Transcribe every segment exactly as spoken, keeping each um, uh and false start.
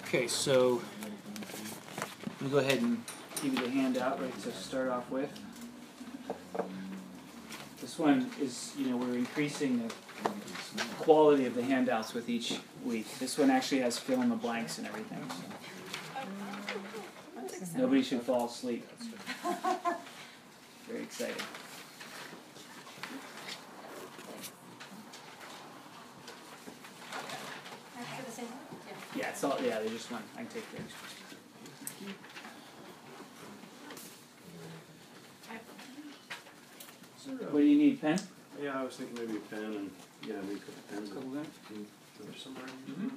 Okay, so let me go ahead and give you the handout right to start off with. This one is, you know, we're increasing the quality of the handouts with each week. This one actually has fill in the blanks and everything. So nobody should fall asleep. Very exciting. Yeah, it's all, yeah, there's just one. I can take pictures. What do you need, pen? Yeah, I was thinking maybe a pen and, yeah, maybe a couple pens. Couple there? There's somewhere. Mm-hmm.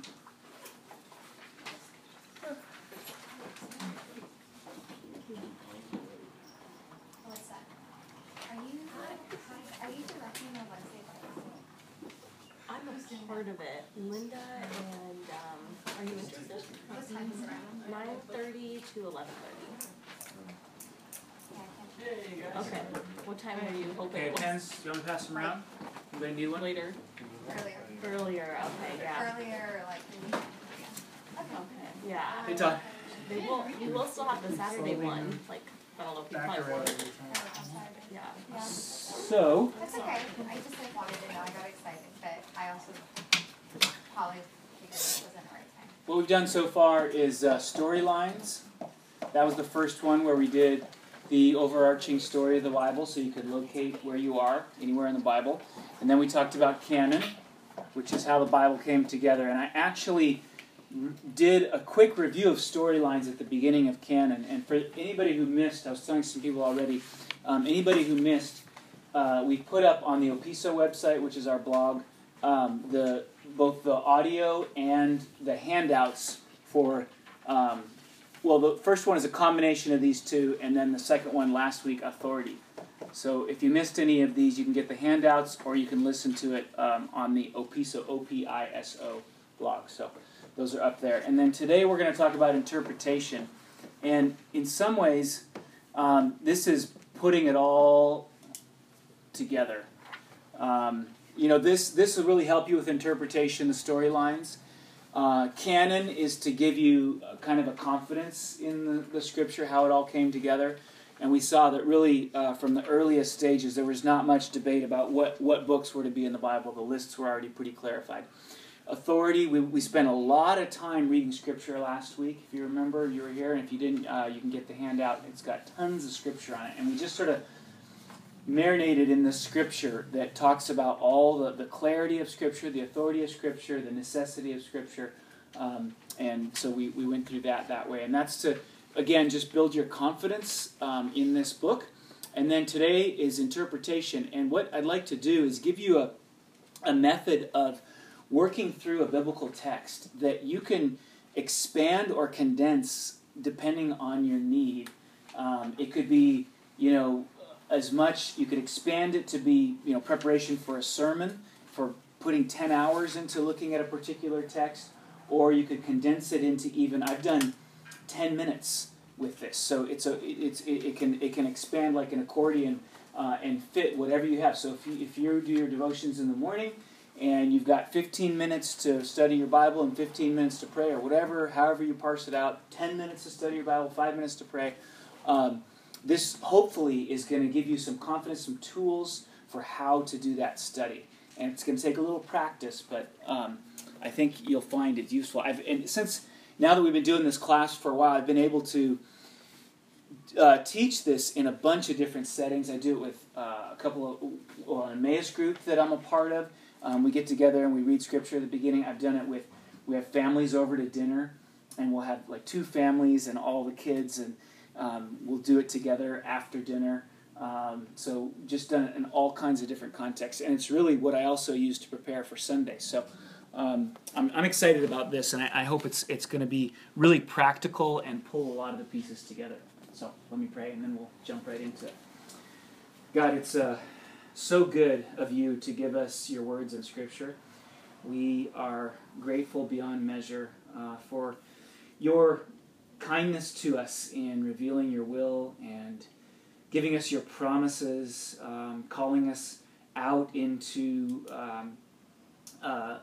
What's that? Are you, are you directing the Wednesday Bible? I'm a part of it. Linda and, um, are you interested? What time is it around? nine thirty to eleven thirty. Okay. What time are you hoping? Okay, pens. Do you want to pass them around? Anybody need one? Later. Earlier. Earlier, okay, yeah. Earlier, like, yeah. Okay. Okay, yeah. Hey, Todd. They will, you will still have the Saturday one, like, I don't know if you probably will. Oh, I'm sorry. Yeah. Yeah. So, That's okay. I just like wanted to know. I got excited, but I also probably figured it wasn't the right time. what we've done so far is uh, storylines. That was the first one where we did the overarching story of the Bible, so you could locate where you are anywhere in the Bible. And then we talked about canon, which is how the Bible came together. And I actually r- did a quick review of storylines at the beginning of canon. And for anybody who missed, I was telling some people already, um, anybody who missed, uh, we put up on the Opiso website, which is our blog, um, the both the audio and the handouts for um, well, the first one is a combination of these two, and then the second one last week, authority. So if you missed any of these, you can get the handouts, or you can listen to it um, on the Opiso, O P I S O blog. So those are up there. And then today we're going to talk about interpretation. And in some ways, um, this is putting it all together. Um, you know, this, this will really help you with interpretation, the storylines. Uh, canon is to give you uh, kind of a confidence in the, the Scripture, how it all came together. And we saw that really, uh, from the earliest stages, there was not much debate about what, what books were to be in the Bible. The lists were already pretty clarified. Authority, we, we spent a lot of time reading Scripture last week. If you remember, you were here, and if you didn't, uh, you can get the handout. It's got tons of Scripture on it. And we just sort of marinated in the Scripture that talks about all the, the clarity of Scripture, the authority of Scripture, the necessity of Scripture. Um, and so we, we went through that that way. And that's to, again, just build your confidence um, in this book. And then today is interpretation. And what I'd like to do is give you a, a method of working through a biblical text that you can expand or condense depending on your need. Um, it could be, you know, as much, you could expand it to be, you know, preparation for a sermon, for putting ten hours into looking at a particular text, or you could condense it into even, I've done ten minutes with this. So it's a, it's it, it can it can expand like an accordion uh, and fit whatever you have. So if you, if you do your devotions in the morning and you've got fifteen minutes to study your Bible and fifteen minutes to pray, or whatever, however you parse it out, ten minutes to study your Bible, five minutes to pray, um, this hopefully is going to give you some confidence, some tools for how to do that study. And it's going to take a little practice, but um, I think you'll find it useful. I've, and since now that we've been doing this class for a while, I've been able to uh, teach this in a bunch of different settings. I do it with uh, a couple of, well, an Emmaus group that I'm a part of. Um, we get together and we read Scripture at the beginning. I've done it with, we have families over to dinner, and we'll have like two families and all the kids, and Um, we'll do it together after dinner. Um, so just done it in all kinds of different contexts. And it's really what I also use to prepare for Sunday. So um, I'm, I'm excited about this, and I, I hope it's it's going to be really practical and pull a lot of the pieces together. So let me pray, and then we'll jump right into it. God, it's uh, so good of you to give us your words in Scripture. We are grateful beyond measure uh, for your kindness to us in revealing your will and giving us your promises, um, calling us out into um, uh,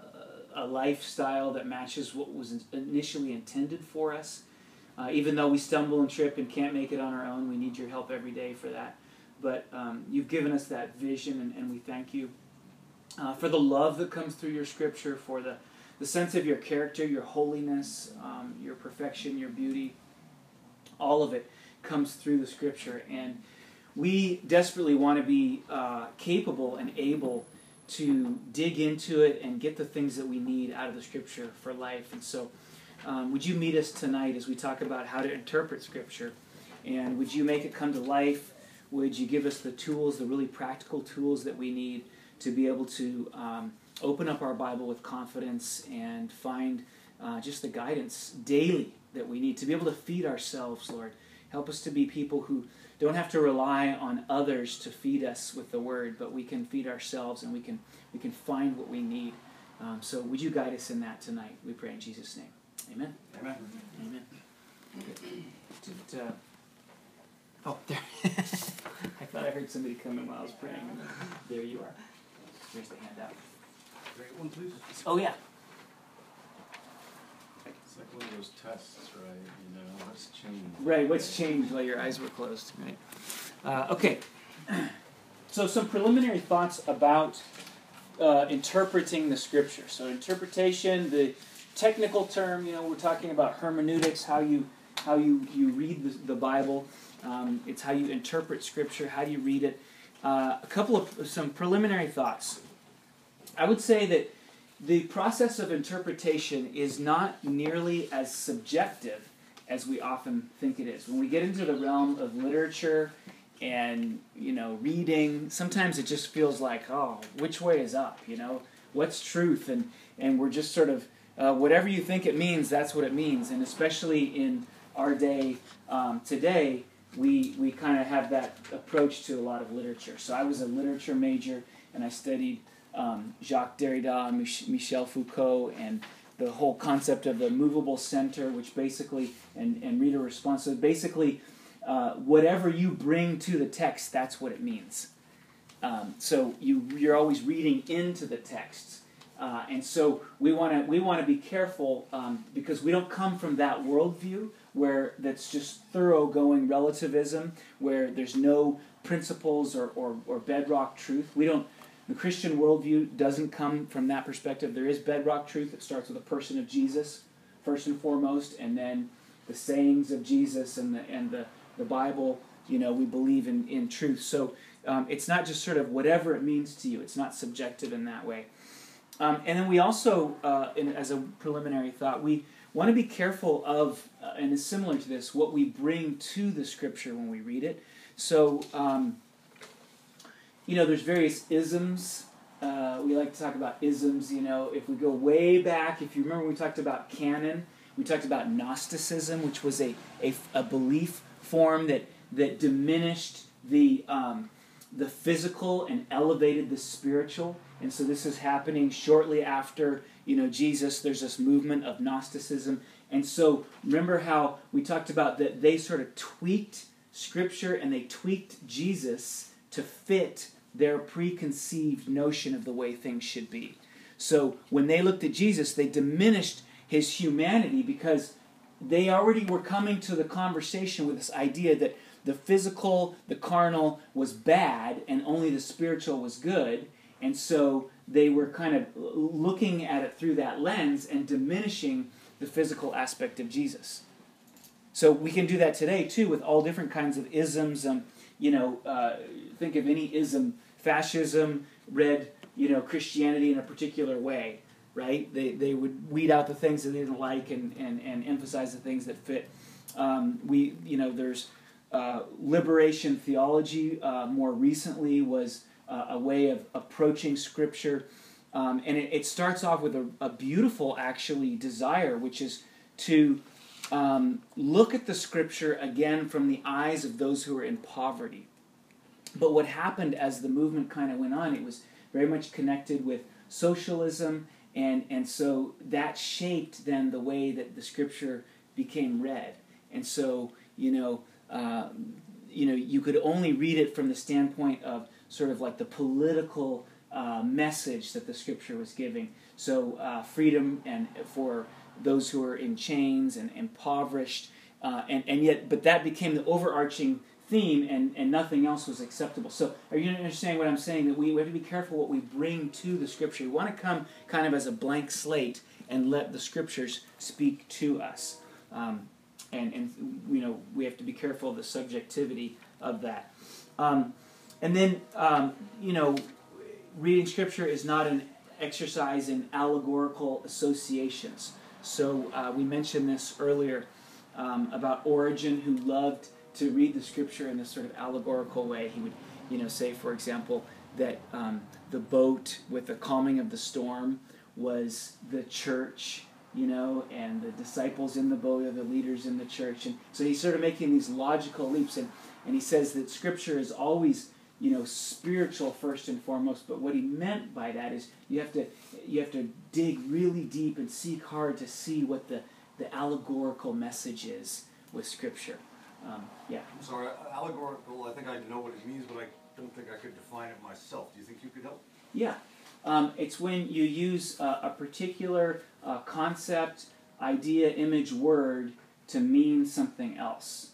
a lifestyle that matches what was initially intended for us. Uh, even though we stumble and trip and can't make it on our own, we need your help every day for that. But um, you've given us that vision, and, and we thank you uh, for the love that comes through your Scripture, for the, the sense of your character, your holiness, um, your perfection, your beauty. All of it comes through the Scripture, and we desperately want to be uh, capable and able to dig into it and get the things that we need out of the Scripture for life. And so um, would you meet us tonight as we talk about how to interpret Scripture? And would you make it come to life? Would you give us the tools, the really practical tools that we need to be able to um, open up our Bible with confidence and find uh, just the guidance daily that we need to be able to feed ourselves, Lord. Help us to be people who don't have to rely on others to feed us with the Word, but we can feed ourselves and we can we can find what we need. Um, so would you guide us in that tonight? We pray in Jesus' name. Amen. Amen. Amen. Did, uh, oh, there. I thought I heard somebody come in while I was praying. There you are. Here's the handout. Great one, please. Oh, yeah. It's like one of those tests, right? You know, what's changed? Right, what's changed while your eyes were closed, right? Uh, okay. So some preliminary thoughts about uh, interpreting the Scripture. So interpretation, the technical term, you know, we're talking about hermeneutics, how you how you, you read the, the Bible. Um, it's how you interpret Scripture, how do you read it. Uh, a couple of some preliminary thoughts. I would say that the process of interpretation is not nearly as subjective as we often think it is. When we get into the realm of literature and, you know, reading, sometimes it just feels like, oh, which way is up, you know? What's truth? And, and we're just sort of, uh, whatever you think it means, that's what it means. And especially in our day um, today, we, we kind of have that approach to a lot of literature. So I was a literature major, and I studied um, Jacques Derrida, Mich- Michel Foucault, and the whole concept of the movable center, which basically, and, and reader response. So basically, uh, whatever you bring to the text, that's what it means. Um, so you, you're always reading into the text. Uh, and so we want to we want to be careful um, because we don't come from that worldview where that's just thoroughgoing relativism, where there's no principles or, or, or bedrock truth. We don't. The Christian worldview doesn't come from that perspective. There is bedrock truth. It starts with the person of Jesus, first and foremost, and then the sayings of Jesus and the and the, the Bible. You know, we believe in, in truth. So um, it's not just sort of whatever it means to you. It's not subjective in that way. Um, and then we also, uh, in, as a preliminary thought, we want to be careful of, uh, and it's similar to this, what we bring to the Scripture when we read it. So, um, you know, there's various isms. Uh, we like to talk about isms, you know. If we go way back, if you remember we talked about canon, we talked about Gnosticism, which was a, a, a belief form that, that diminished the, um, the physical and elevated the spiritual. And so this is happening shortly after, you know, Jesus. There's this movement of Gnosticism. And so remember how we talked about that they sort of tweaked Scripture and they tweaked Jesus to fit their preconceived notion of the way things should be. So when they looked at Jesus, they diminished his humanity because they already were coming to the conversation with this idea that the physical, the carnal was bad and only the spiritual was good. And so they were kind of looking at it through that lens and diminishing the physical aspect of Jesus. So we can do that today, too, with all different kinds of isms. Um, you know, uh, think of any ism. Fascism read, you know, Christianity in a particular way, right? They they would weed out the things that they didn't like and, and, and emphasize the things that fit. Um, we, you know, there's uh, liberation theology uh, more recently was Uh, a way of approaching Scripture. Um, and it, it starts off with a, a beautiful, actually, desire, which is to um, look at the Scripture again from the eyes of those who are in poverty. But what happened as the movement kind of went on, it was very much connected with socialism, and, and so that shaped then the way that the Scripture became read. And so, you know, uh, you know, you could only read it from the standpoint of sort of like the political uh, message that the Scripture was giving. So uh, freedom and for those who are in chains and impoverished, uh, and, and yet, but that became the overarching theme, and, and nothing else was acceptable. So are you understanding what I'm saying? That we, we have to be careful what we bring to the Scripture. We want to come kind of as a blank slate and let the Scriptures speak to us. Um, and, and, you know, we have to be careful of the subjectivity of that. Um, and then, um, you know, reading Scripture is not an exercise in allegorical associations. So uh, we mentioned this earlier um, about Origen, who loved to read the Scripture in this sort of allegorical way. He would, you know, say, for example, that um, the boat with the calming of the storm was the church, you know, and the disciples in the boat are the leaders in the church. And so he's sort of making these logical leaps, and, and he says that Scripture is always, you know, spiritual first and foremost, but what he meant by that is you have to you have to dig really deep and seek hard to see what the, the allegorical message is with Scripture. Um, yeah. I'm sorry, allegorical, I think I know what it means, but I don't think I could define it myself. Do you think you could help? Yeah. Um, it's when you use uh, a particular uh, concept, idea, image, word to mean something else.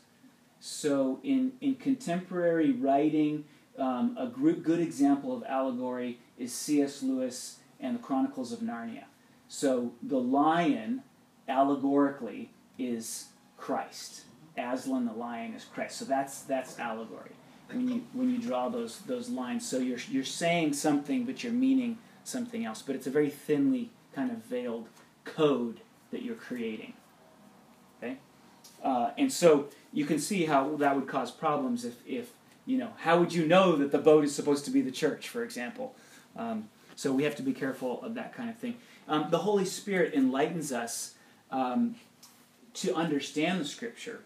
So in, in contemporary writing, um, a group, good example of allegory is C S Lewis and the Chronicles of Narnia. So the lion, allegorically, is Christ. Aslan the lion is Christ. So that's that's allegory. When you when you draw those those lines, so you're you're saying something, but you're meaning something else. But it's a very thinly kind of veiled code that you're creating. Okay, uh, and so you can see how that would cause problems if if you know, how would you know that the boat is supposed to be the church, for example? Um, so we have to be careful of that kind of thing. Um, the Holy Spirit enlightens us um, to understand the Scripture.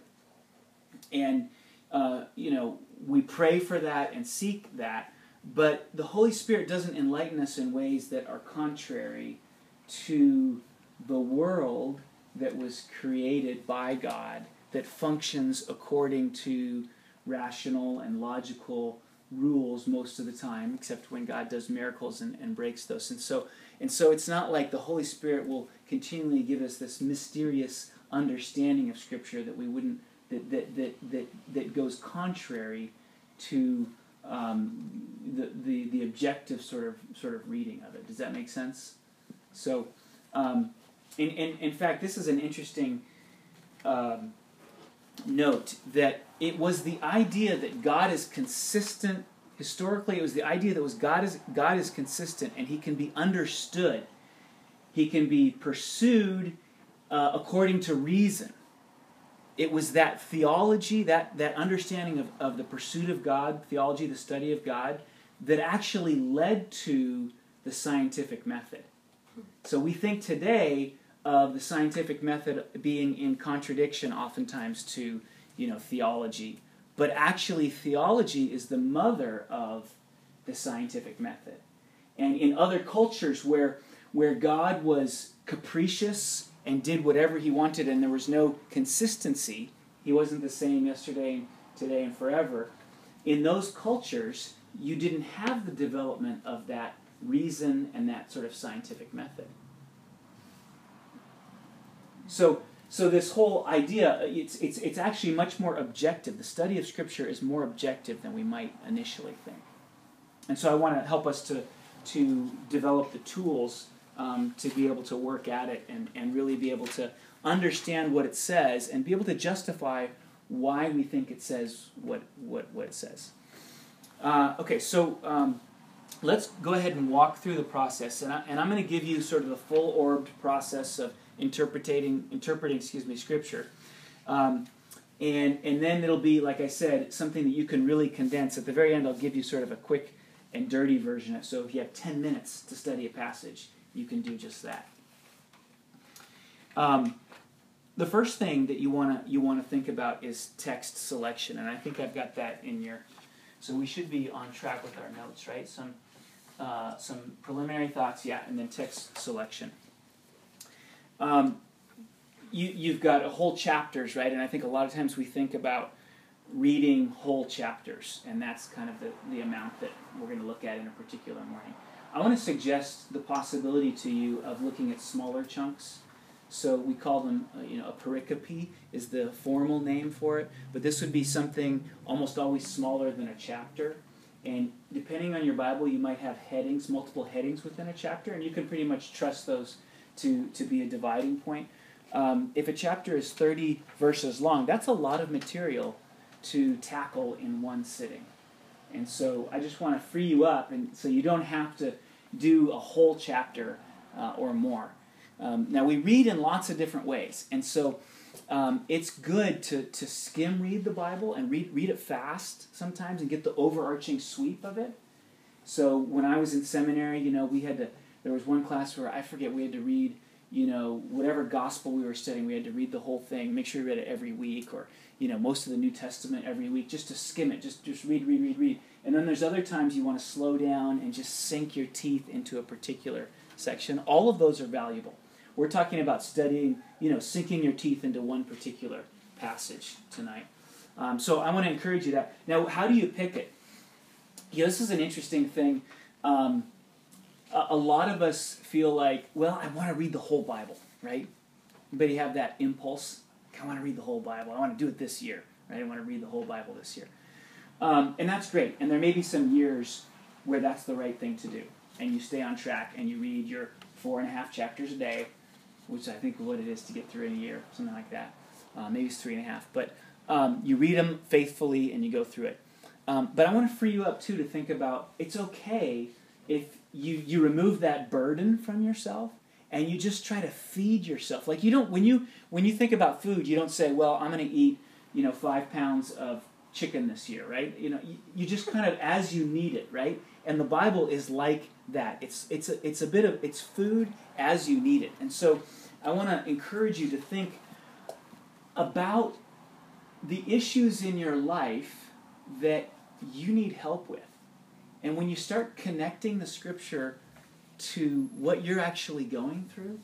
And, uh, you know, we pray for that and seek that, but the Holy Spirit doesn't enlighten us in ways that are contrary to the world that was created by God, that functions according to rational and logical rules most of the time, except when God does miracles and, and breaks those. And so, and so it's not like the Holy Spirit will continually give us this mysterious understanding of Scripture that we wouldn't That, that that that that goes contrary to um, the, the the objective sort of sort of reading of it. Does that make sense? So, um, in, in in fact, this is an interesting um, note that it was the idea that God is consistent. Historically, it was the idea that was God is God is consistent and He can be understood. He can be pursued uh, according to reason. It was that theology, that, that understanding of, of the pursuit of God, theology, the study of God, that actually led to the scientific method. So we think today of the scientific method being in contradiction oftentimes to, you know, theology. But actually theology is the mother of the scientific method. And in other cultures where, where God was capricious and did whatever He wanted, and there was no consistency, He wasn't the same yesterday, today, and forever. In those cultures, you didn't have the development of that reason and that sort of scientific method. So, so this whole idea, it's it's it's actually much more objective. The study of Scripture is more objective than we might initially think. And so I want to help us to to develop the tools Um, to be able to work at it and, and really be able to understand what it says and be able to justify why we think it says what what, what it says. Uh, okay, so um, let's go ahead and walk through the process, and, I, and I'm going to give you sort of the full-orbed process of interpreting, interpreting, excuse me, Scripture. Um, and, and then it'll be, like I said, something that you can really condense. At the very end, I'll give you sort of a quick and dirty version of it. So if you have ten minutes to study a passage, you can do just that. Um, the first thing that you want to you want to think about is text selection, and I think I've got that in your. So we should be on track with our notes, right? Some uh, some preliminary thoughts, yeah, and then text selection. Um, you you've got whole chapters, right? And I think a lot of times we think about reading whole chapters, and that's kind of the, the amount that we're going to look at in a particular morning. I want to suggest the possibility to you of looking at smaller chunks. So we call them, uh, you know, a pericope is the formal name for it. But this would be something almost always smaller than a chapter. And depending on your Bible, you might have headings, multiple headings within a chapter, and you can pretty much trust those to, to be a dividing point. Um, if a chapter is thirty verses long, that's a lot of material to tackle in one sitting. And so I just want to free you up, and so you don't have to do a whole chapter uh, or more. Um, now, we read in lots of different ways, and so um, it's good to, to skim read the Bible and read, read it fast sometimes and get the overarching sweep of it. So when I was in seminary, you know, we had to, there was one class where I forget we had to read, you know, whatever gospel we were studying, we had to read the whole thing, make sure we read it every week, or, you know, most of the New Testament every week, just to skim it, just, just read, read, read, read. And then there's other times you want to slow down and just sink your teeth into a particular section. All of those are valuable. We're talking about studying, you know, sinking your teeth into one particular passage tonight. Um, so I want to encourage you that. Now, how do you pick it? You know, this is an interesting thing. Um, a, a lot of us feel like, well, I want to read the whole Bible, right? Anybody have that impulse? I want to read the whole Bible. I want to do it this year, right? I want to read the whole Bible this year. Um, and that's great. And there may be some years where that's the right thing to do. And you stay on track and you read your four and a half chapters a day, which I think is what it is to get through in a year, something like that. Uh, maybe it's three and a half. But um, you read them faithfully and you go through it. Um, but I want to free you up, too, to think about it's okay if you, you remove that burden from yourself and you just try to feed yourself. Like you don't, when you when you think about food, you don't say, well, I'm going to eat, you know, five pounds of chicken this year, right? You know, you, you just kind of as you need it, right? And the Bible is like that. It's it's a, it's a bit of, it's food as you need it. And so I want to encourage you to think about the issues in your life that you need help with. And when you start connecting the Scripture to what you're actually going through,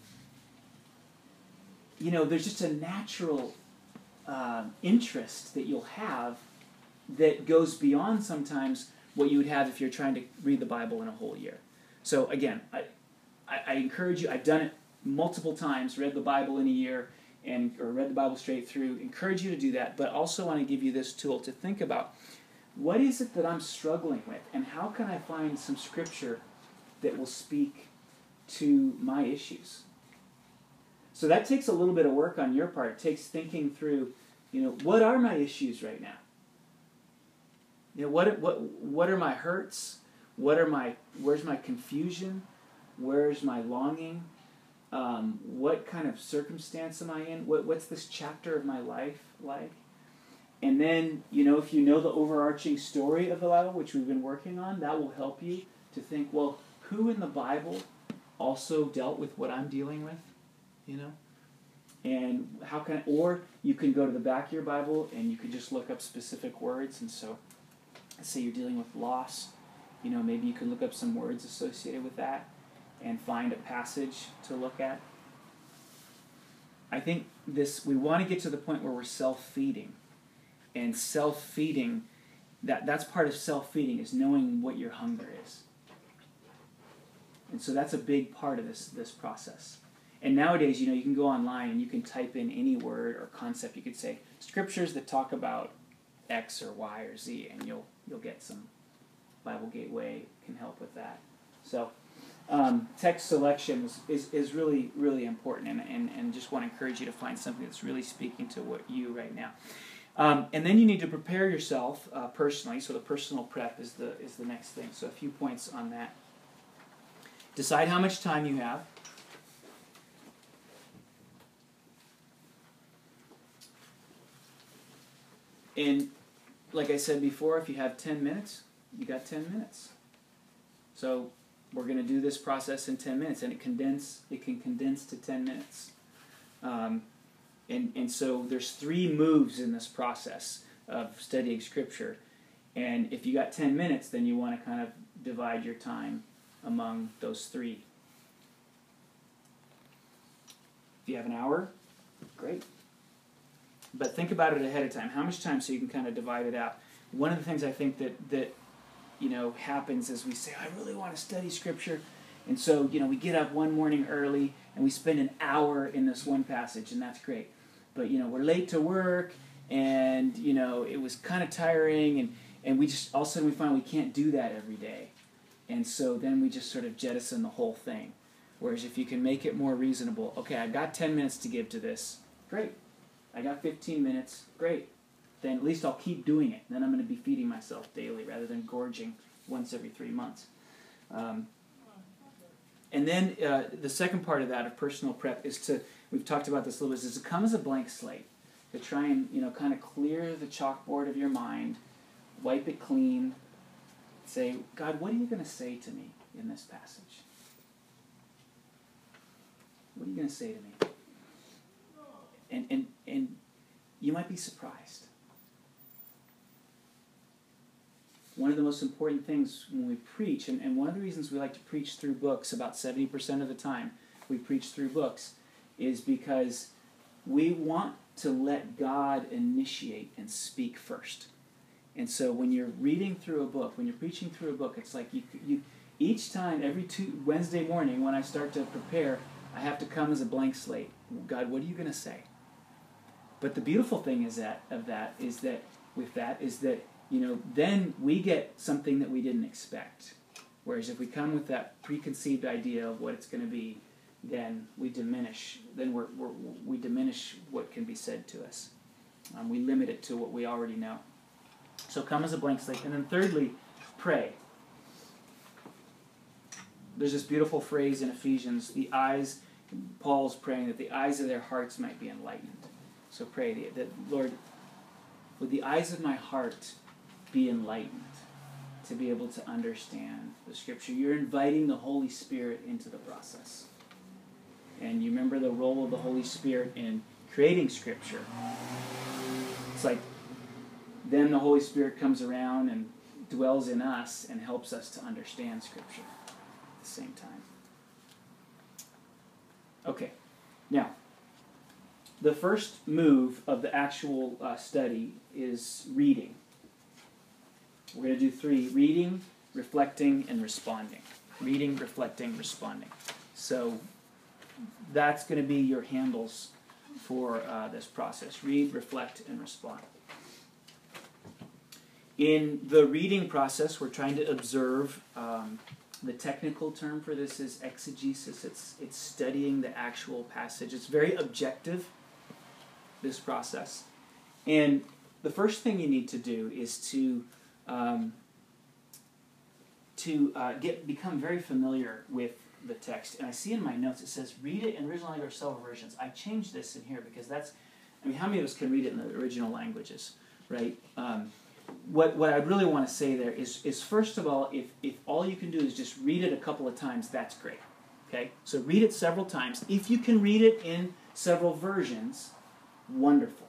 you know, there's just a natural uh, interest that you'll have that goes beyond sometimes what you would have if you're trying to read the Bible in a whole year. So again, I, I, I encourage you, I've done it multiple times, read the Bible in a year, and or read the Bible straight through. Encourage you to do that, but also want to give you this tool to think about, what is it that I'm struggling with, and how can I find some Scripture that will speak to my issues? So that takes a little bit of work on your part. It takes thinking through, you know, what are my issues right now? You know, what what what are my hurts? What are my where's my confusion? Where's my longing? Um, what kind of circumstance am I in? What what's this chapter of my life like? And then, you know, if you know the overarching story of the Bible, which we've been working on, that will help you to think, well, who in the Bible also dealt with what I'm dealing with? You know? And how can I, or you can go to the back of your Bible and you can just look up specific words. And so, let's say you're dealing with loss, you know, maybe you can look up some words associated with that and find a passage to look at. I think this, we want to get to the point where we're self-feeding. And self-feeding, that, that's part of self-feeding, is knowing what your hunger is. And so that's a big part of this, this process. And nowadays, you know, you can go online and you can type in any word or concept. You could say, scriptures that talk about X or Y or Z, and you'll you'll get some. Bible Gateway can help with that. So um, text selection is, is, is really, really important, and, and, and just want to encourage you to find something that's really speaking to what you right now. Um, and then you need to prepare yourself uh, personally. So the personal prep is the is the next thing. So a few points on that. Decide how much time you have. And like I said before, if you have ten minutes, you got ten minutes. So we're going to do this process in ten minutes, and it condense it can condense to ten minutes. Um, And and so there's three moves in this process of studying Scripture. And if you got ten minutes, then you want to kind of divide your time among those three. If you have an hour, great. But think about it ahead of time. How much time, so you can kind of divide it out. One of the things I think that, that you know happens is we say, I really want to study Scripture, And so, you know, we get up one morning early and we spend an hour in this one passage, and that's great. But, you know, we're late to work, and, you know, it was kind of tiring, and, and we just, all of a sudden we find we can't do that every day. And so then we just sort of jettison the whole thing. Whereas if you can make it more reasonable, okay, I've got ten minutes to give to this, great. I got fifteen minutes, great. Then at least I'll keep doing it. Then I'm going to be feeding myself daily rather than gorging once every three months. Um, and then uh, the second part of that, of personal prep, is to, we've talked about this a little bit, is to come as a blank slate. To try and, you know, kind of clear the chalkboard of your mind, wipe it clean, say, God, what are you going to say to me in this passage? What are you going to say to me? And, and, and you might be surprised. One of the most important things when we preach, and, and one of the reasons we like to preach through books, about seventy percent of the time we preach through books, is because we want to let God initiate and speak first. And so when you're reading through a book, when you're preaching through a book, it's like you, you each time, every two, Wednesday morning when I start to prepare, I have to come as a blank slate. God, what are you going to say? But the beautiful thing is that of that is that with that is that, you know, then we get something that we didn't expect. Whereas if we come with that preconceived idea of what it's going to be, then we diminish. Then we're, we're, we diminish what can be said to us. Um, we limit it to what we already know. So come as a blank slate. And then thirdly, pray. There's this beautiful phrase in Ephesians, the eyes, Paul's praying that the eyes of their hearts might be enlightened. So pray that, Lord, would the eyes of my heart be enlightened to be able to understand the Scripture. You're inviting the Holy Spirit into the process. And you remember the role of the Holy Spirit in creating Scripture. It's like then the Holy Spirit comes around and dwells in us and helps us to understand Scripture at the same time. Okay, now, the first move of the actual uh, study is reading. We're going to do three: reading, reflecting, and responding. Reading, reflecting, responding. So that's going to be your handles for uh, this process. Read, reflect, and respond. In the reading process, we're trying to observe. Um, the technical term for this is exegesis. It's, it's studying the actual passage. It's very objective, this process. And the first thing you need to do is to um, to uh, get become very familiar with the text. And I see in my notes it says, read it in original language or several versions. I changed this in here because that's, I mean, how many of us can read it in the original languages, right? Um, what what I really want to say there is, is first of all, if, if all you can do is just read it a couple of times, that's great. Okay? So read it several times. If you can read it in several versions, wonderful.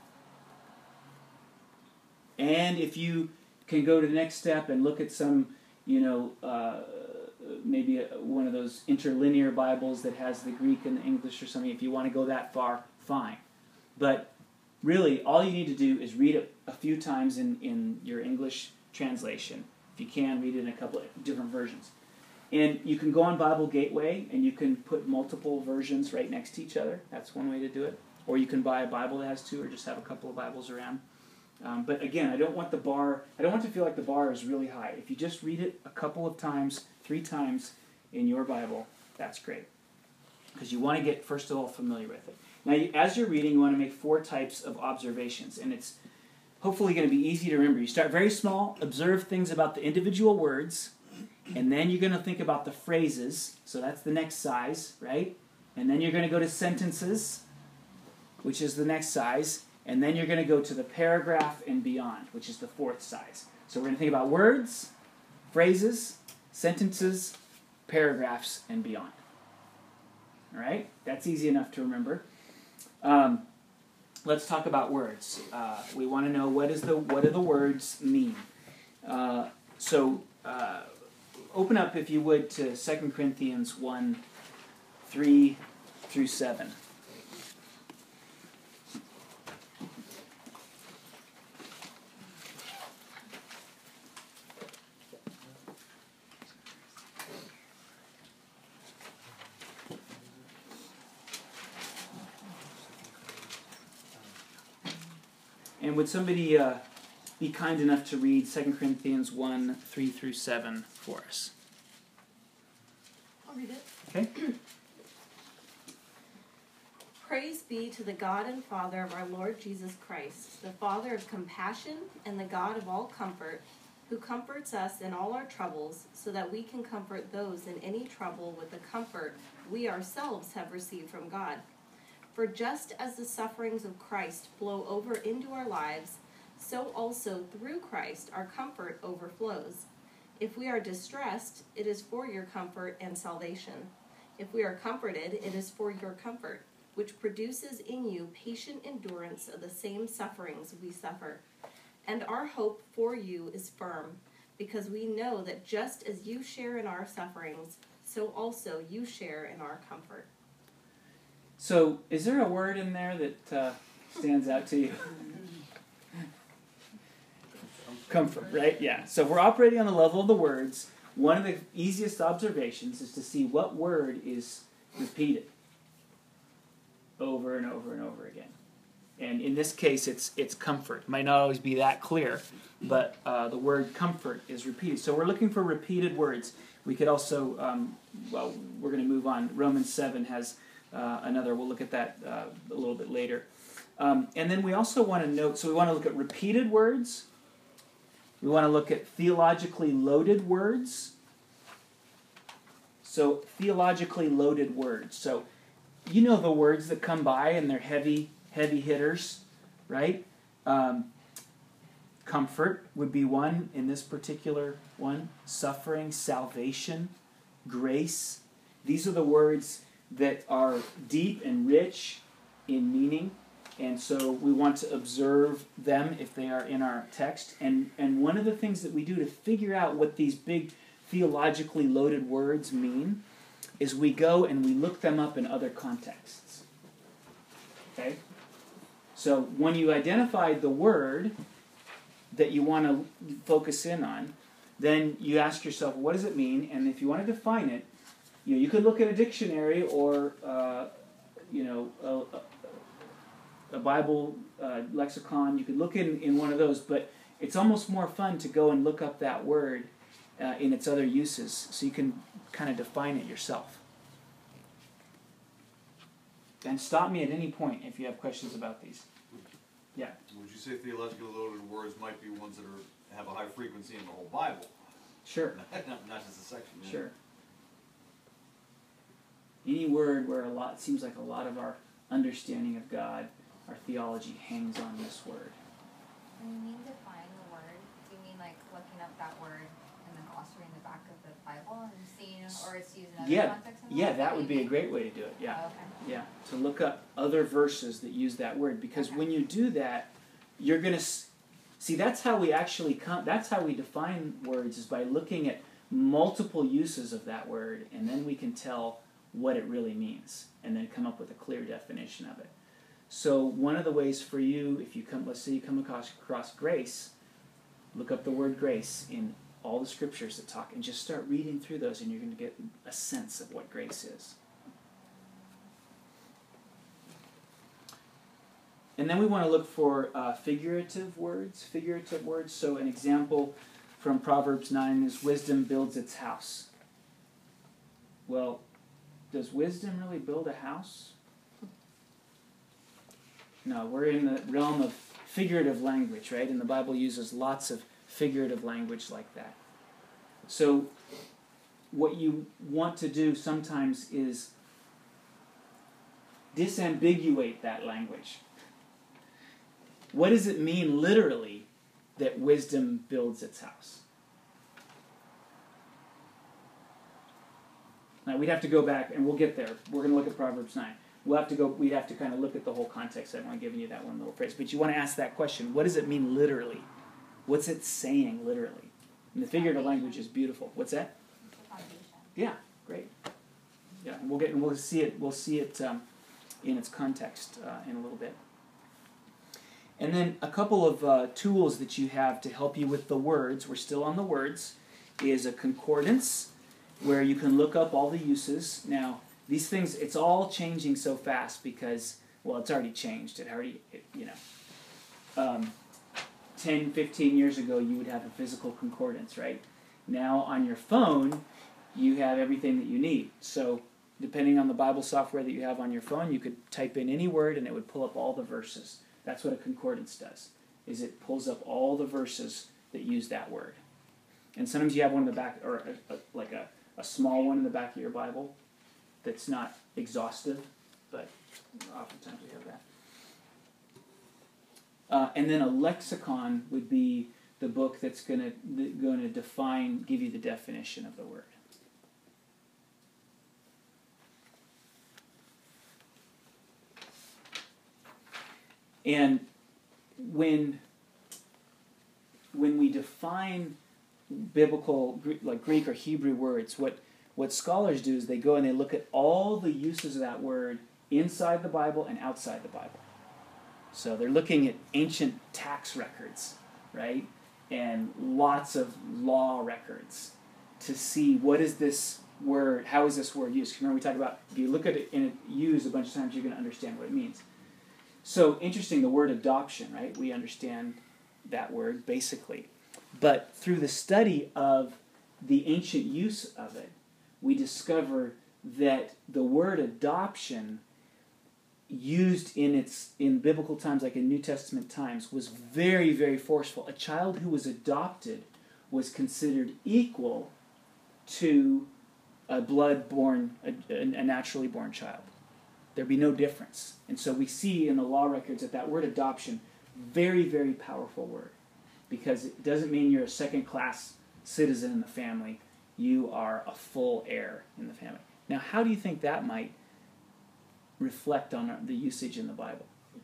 And if you can go to the next step and look at some, you know, uh, maybe a, one of those interlinear Bibles that has the Greek and the English or something, if you want to go that far, fine. But really, all you need to do is read it a few times in, in your English translation. If you can, read it in a couple of different versions. And you can go on Bible Gateway, and you can put multiple versions right next to each other. That's one way to do it. Or you can buy a Bible that has two, or just have a couple of Bibles around. Um, but again, I don't want the bar, I don't want to feel like the bar is really high. If you just read it a couple of times, three times in your Bible, that's great. Because you want to get, first of all, familiar with it. Now, you, as you're reading, you want to make four types of observations. And it's hopefully going to be easy to remember. You start very small, observe things about the individual words, and then you're going to think about the phrases. So that's the next size, right? And then you're going to go to sentences, which is the next size. And then you're going to go to the paragraph and beyond, which is the fourth size. So we're going to think about words, phrases, sentences, paragraphs, and beyond. All right? That's easy enough to remember. Um, let's talk about words. Uh, we want to know what is the what do the words mean. Uh, so uh, open up, if you would, to Second Corinthians one, three through seven. And would somebody uh, be kind enough to read Second Corinthians one, three through seven for us? I'll read it. Okay. Praise be to the God and Father of our Lord Jesus Christ, the Father of compassion and the God of all comfort, who comforts us in all our troubles, so that we can comfort those in any trouble with the comfort we ourselves have received from God. For just as the sufferings of Christ flow over into our lives, so also through Christ our comfort overflows. If we are distressed, it is for your comfort and salvation. If we are comforted, it is for your comfort, which produces in you patient endurance of the same sufferings we suffer. And our hope for you is firm, because we know that just as you share in our sufferings, so also you share in our comfort. So, is there a word in there that uh, stands out to you? Comfort, right? Yeah. So we're operating on the level of the words. One of the easiest observations is to see what word is repeated over and over and over again. And in this case, it's it's comfort. It might not always be that clear, but uh, the word comfort is repeated. So we're looking for repeated words. We could also, um, well, we're going to move on. Romans seven has uh, another. We'll look at that uh, a little bit later. Um, and then we also want to note, so we want to look at repeated words. We want to look at theologically loaded words. So theologically loaded words. So you know the words that come by and they're heavy, heavy hitters, right? Um, comfort would be one in this particular one. Suffering, salvation, grace. These are the words that are deep and rich in meaning. And so we want to observe them if they are in our text. And, and one of the things that we do to figure out what these big theologically loaded words mean is we go and we look them up in other contexts. Okay? So when you identify the word that you want to focus in on, then you ask yourself, what does it mean? And if you want to define it, you know, you could look at a dictionary or, uh, you know, a, a a Bible uh, lexicon. You could look in, in one of those, but it's almost more fun to go and look up that word uh, in its other uses so you can kind of define it yourself. And stop me at any point if you have questions about these. Yeah. Would you say theologically loaded words might be ones that are have a high frequency in the whole Bible? Sure. not, not just a section. Yeah. Sure. Any word where a lot seems like a lot of our understanding of God, our theology hangs on this word. When you mean define the word, do you mean like looking up that word in the glossary in the back of the Bible and seeing, or it's used in other Yeah, contexts? in yeah, life? that would be a great way to do it. Yeah, Oh, okay. yeah, to look up other verses that use that word, because Okay. when you do that, you're gonna s- see. That's how we actually come. That's how we define words, is by looking at multiple uses of that word, and then we can tell what it really means, and then come up with a clear definition of it. So one of the ways for you, if you come, let's say you come across, across grace, look up the word grace in all the scriptures that talk, and just start reading through those, and you're going to get a sense of what grace is. And then we want to look for uh, figurative words. Figurative words. So an example from Proverbs nine is wisdom builds its house. Well, does wisdom really build a house? No, we're in the realm of figurative language, right? And the Bible uses lots of figurative language like that. So what you want to do sometimes is disambiguate that language. What does it mean literally that wisdom builds its house? Now we'd have to go back, and we'll get there. We're going to look at Proverbs nine. We'll have to go. We'd have to kind of look at the whole context. I've only given you that one little phrase, but you want to ask that question: what does it mean literally? What's it saying literally? And the figurative language is beautiful. What's that? It's a foundation. Yeah, great. Yeah, and we'll get and we'll see it. We'll see it um, in its context uh, in a little bit. And then a couple of uh, tools that you have to help you with the words. We're still on the words. Is a concordance, where you can look up all the uses. Now, these things, it's all changing so fast because, well, it's already changed. It already, it, you know. um, ten, fifteen years ago, you would have a physical concordance, right? Now on your phone, you have everything that you need. So depending on the Bible software that you have on your phone, you could type in any word and it would pull up all the verses. That's what a concordance does, is it pulls up all the verses that use that word. And sometimes you have one in the back, or a, a, like a, a small one in the back of your Bible that's not exhaustive, but oftentimes we have that. Uh, and then a lexicon would be the book that's going to going to define, give you the definition of the word. And when when we define biblical, like Greek or Hebrew words, what what scholars do is they go and they look at all the uses of that word inside the Bible and outside the Bible. So they're looking at ancient tax records, right? And lots of law records to see what is this word, how is this word used. Remember we talked about, if you look at it and it used a bunch of times, you're going to understand what it means. So interesting, the word adoption, right? We understand that word basically. But through the study of the ancient use of it, we discover that the word adoption used in its in biblical times, like in New Testament times, was very, very forceful. A child who was adopted was considered equal to a blood-born, a, a naturally born child. There'd be no difference. And so we see in the law records that that word adoption, very, very powerful word, because it doesn't mean you're a second-class citizen in the family. You are a full heir in the family. Now, how do you think that might reflect on the usage in the Bible?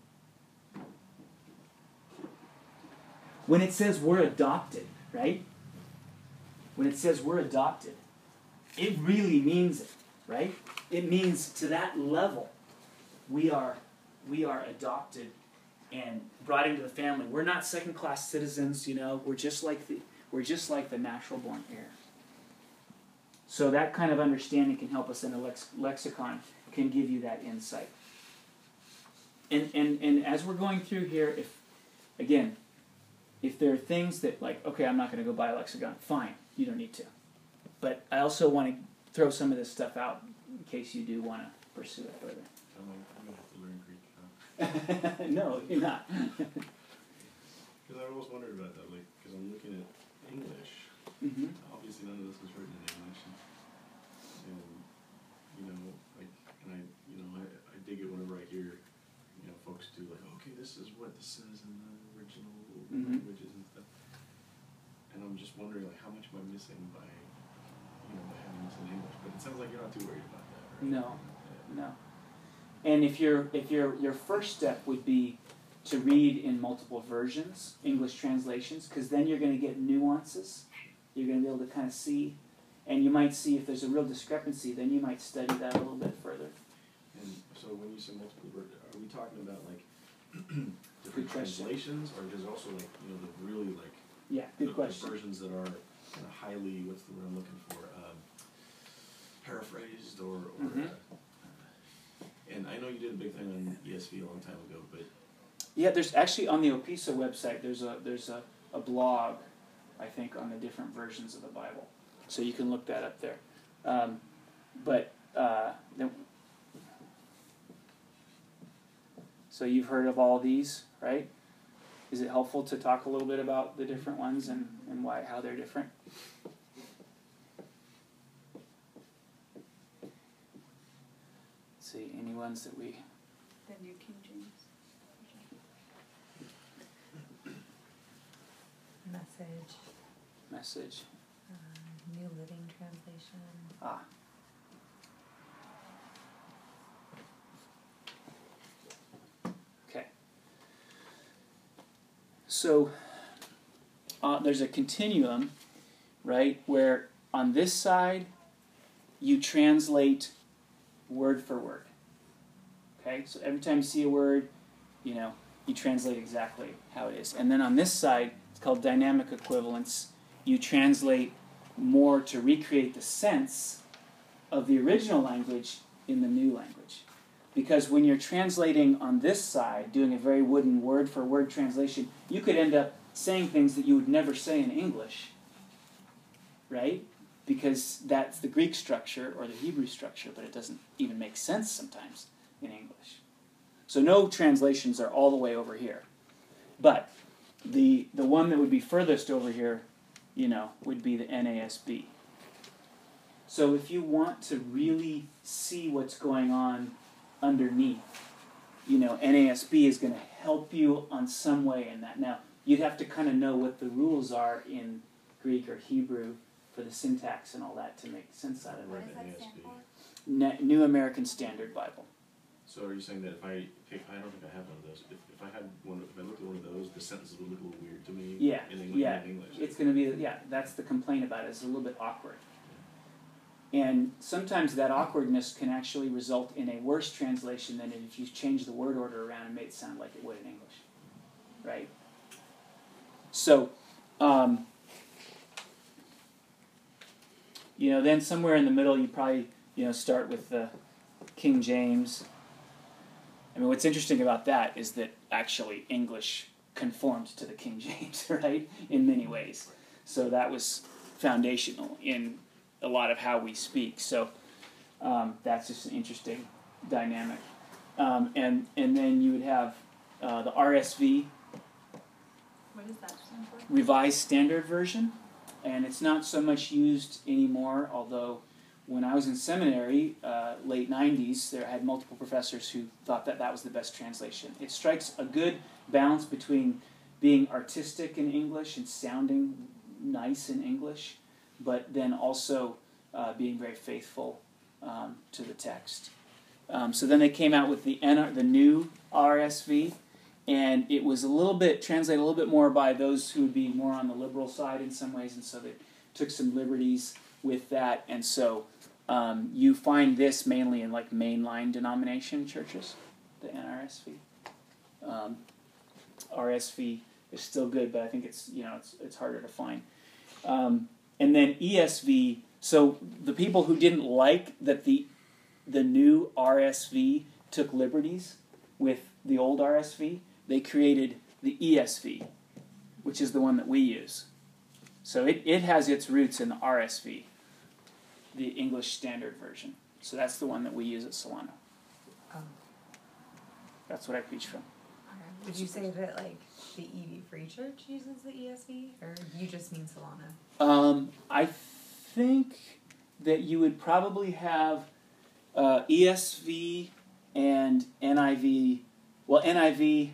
When it says we're adopted, right? When it says we're adopted, it really means it, right? It means to that level, we are we are adopted and brought into the family. We're not second-class citizens, you know. We're just like the we're just like the natural-born heir. So that kind of understanding can help us in a lex- lexicon, can give you that insight. And, and and as we're going through here, if, again, if there are things that like, okay, I'm not going to go buy a lexicon, fine, you don't need to. But I also want to throw some of this stuff out in case you do want to pursue it further. I'm going to have to learn Greek now. No, you're not. Because I always wondered about that, like, because I'm looking at English. Mm-hmm. Obviously, none of this was written in English. And, and you know, like, and I, you know, I, I dig it whenever I hear, you know, folks do like, okay, this is what this says in the original Mm-hmm. languages and stuff. And I'm just wondering, like, how much am I missing by, you know, by having this in English? But it sounds like you're not too worried about that, right? No, Yeah. no. And if your if your your first step would be to read in multiple versions, English translations, because then you're going to get nuances. You're going to be able to kind of see, and you might see if there's a real discrepancy. Then you might study that a little bit further. And so when you say multiple words, are we talking about like different Good question. translations, or there's also like, you know, the really like Yeah, the, good question. the versions that are kind of highly, what's the word I'm looking for, um, paraphrased or, or Mhm. uh, and I know you did a big thing on E S V a long time ago, but Yeah, there's actually on the OPISA website. There's a there's a, a blog, I think, on the different versions of the Bible. So you can look that up there. Um, but uh, then, so you've heard of all these, right? Is it helpful to talk a little bit about the different ones and, and why how they're different? Let's see, any ones that we... The New King James. Message, Message. uh, New Living Translation. Ah. Okay. So uh, there's a continuum, right, where on this side you translate word for word. Okay, so every time you see a word, you know, you translate exactly how it is. And then on this side, it's called dynamic equivalence. You translate more to recreate the sense of the original language in the new language. Because when you're translating on this side, doing a very wooden word for word translation, you could end up saying things that you would never say in English, right? Because that's the Greek structure or the Hebrew structure, but it doesn't even make sense sometimes in English. So no translations are all the way over here. But the the one that would be furthest over here, you know, would be the N A S B. So if you want to really see what's going on underneath, you know, N A S B is going to help you on some way in that. Now, you'd have to kind of know what the rules are in Greek or Hebrew for the syntax and all that to make sense out of What it. does that N A S stand B. for? Ne- New American Standard Bible. So are you saying that if I pick, I don't think I have one of those. If, if I had one, if I looked at one of those, the sentences would look a little weird to me. Yeah, In English. yeah. In English. It's going to be, yeah, that's the complaint about it. It's a little bit awkward. And sometimes that awkwardness can actually result in a worse translation than if you change the word order around and made it sound like it would in English. Right? So, um, you know, then somewhere in the middle you probably, you know, start with the King James. I mean, what's interesting about that is that actually English conformed to the King James, right, in many ways. So that was foundational in a lot of how we speak. So um, that's just an interesting dynamic. Um, and and then you would have uh, the R S V, What does that stand for? Revised Standard Version, and it's not so much used anymore, although when I was in seminary, uh, late nineties, there I had multiple professors who thought that that was the best translation. It strikes a good balance between being artistic in English and sounding nice in English, but then also uh, being very faithful um, to the text. Um, so then they came out with the N R, the new R S V, and it was a little bit translated a little bit more by those who would be more on the liberal side in some ways, and so they took some liberties with that. And so um, you find this mainly in like mainline denomination churches, the N R S V. Um, R S V is still good, but I think it's you know it's it's harder to find. Um, and then E S V. So the people who didn't like that the the new R S V took liberties with the old R S V, they created the E S V, which is the one that we use. So it, it has its roots in the R S V, the English Standard Version. So that's the one that we use at Solano. Oh. That's what I preach from. Okay. Would you say that like the E V Free Church uses the E S V, or you just mean Solana? Um, I think that you would probably have uh, E S V and N I V. Well, N I V.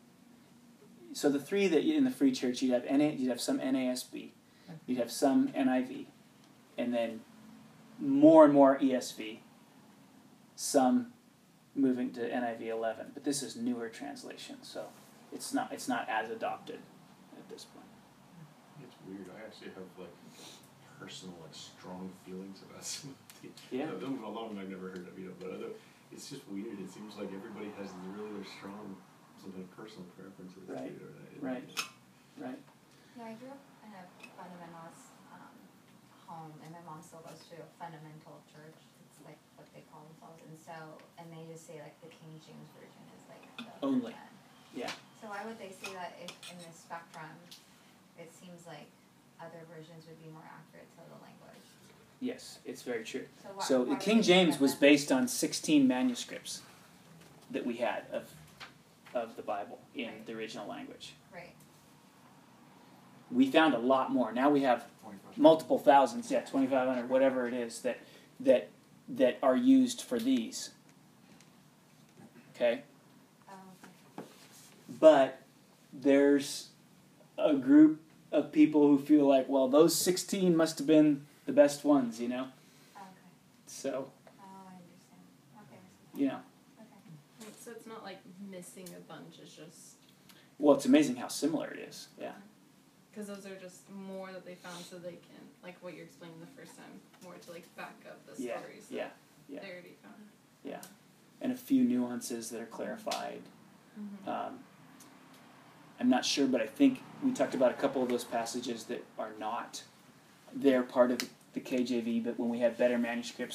So the three that you, in the Free Church, you'd have N A, you'd have some N A S B, you'd have some N I V, and then more and more E S V. Some moving to N I V eleven, but this is newer translation, so it's not it's not as adopted at this point. It's weird. I actually have like personal, like strong feelings about some of the. Yeah. A lot of them I've never heard of, you know. But other, it's just weird. It seems like everybody has really their strong, something personal preferences. Right. To it, Right. Right. Yeah, I grew up in a fundamentalist um, home, and my mom still goes to a fundamental church. It's like what they call themselves, and so and they just say like the King James version is like the Only. version. Yeah. So why would they say that if in this spectrum, it seems like other versions would be more accurate to the language? Yes, it's very true. So, why, So why the would King they say James that was then? based on sixteen manuscripts that we had of of the Bible in Right. the original language. Right. We found a lot more. Now we have twenty-five. multiple thousands, yeah, twenty-five hundred, whatever it is that that that are used for these. Okay? Oh, okay. But there's a group of people who feel like, well, those sixteen must have been the best ones, you know? Okay. So, Oh, I understand. Okay. I see. you know. Okay. So it's not like missing a bunch, it's just, Well, it's amazing how similar it is. Yeah. because those are just more that they found so they can, like what you're explaining the first time, more to like back up the Yeah. stories Yeah. that Yeah. they already found. Yeah. And a few nuances that are clarified. Mm-hmm. Um, I'm not sure, but I think we talked about a couple of those passages that are not, they're part of the K J V, but when we had better manuscripts,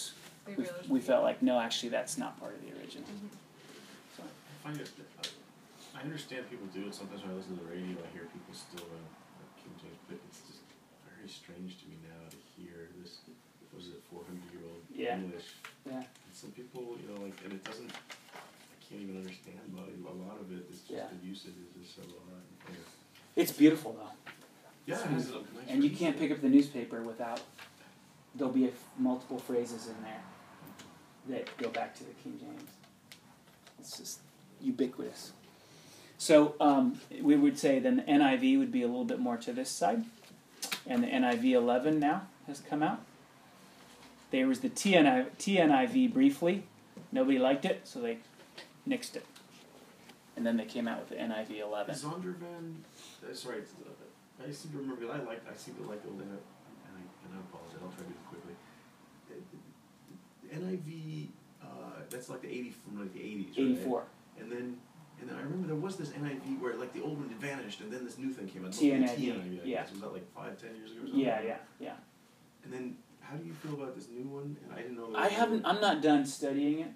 They we, really we should. felt like, no, actually, that's not part of the original. So, I find it, I understand people do it, sometimes when I listen to the radio, I hear people still run King James, but it's just very strange to me now to hear this, what was it, four hundred year old Yeah. English. yeah, And some people, you know, like, and it doesn't, I can't even understand, but a lot of it is just Yeah. the usage is just so odd. Anyway. it's beautiful though, Yeah, it's a nice and you read. can't pick up the newspaper without. There'll be a f- multiple phrases in there that go back to the King James. It's just ubiquitous. So um, we would say then the N I V would be a little bit more to this side, and the N I V eleven now has come out. There was the T N I, T N I V briefly. Nobody liked it, so they nixed it. And then they came out with the N I V eleven. Zondervan, uh, sorry, it's, uh, I seem to remember, I like, I seem to like the old, N I V, and I, and I apologize, I'll try to do it quickly. Uh, the N I V, uh, that's like the eighty, from like the eighties, right? eighty-four. And then, and then I remember there was this N I V where like the old one had vanished, and then this new thing came out. T N I V, T N I V, I yeah. guess. Was that like five, ten years ago or something? Yeah, yeah, yeah. And then, how do you feel about this new one? And I didn't know. There I was haven't. one. I'm not done studying it.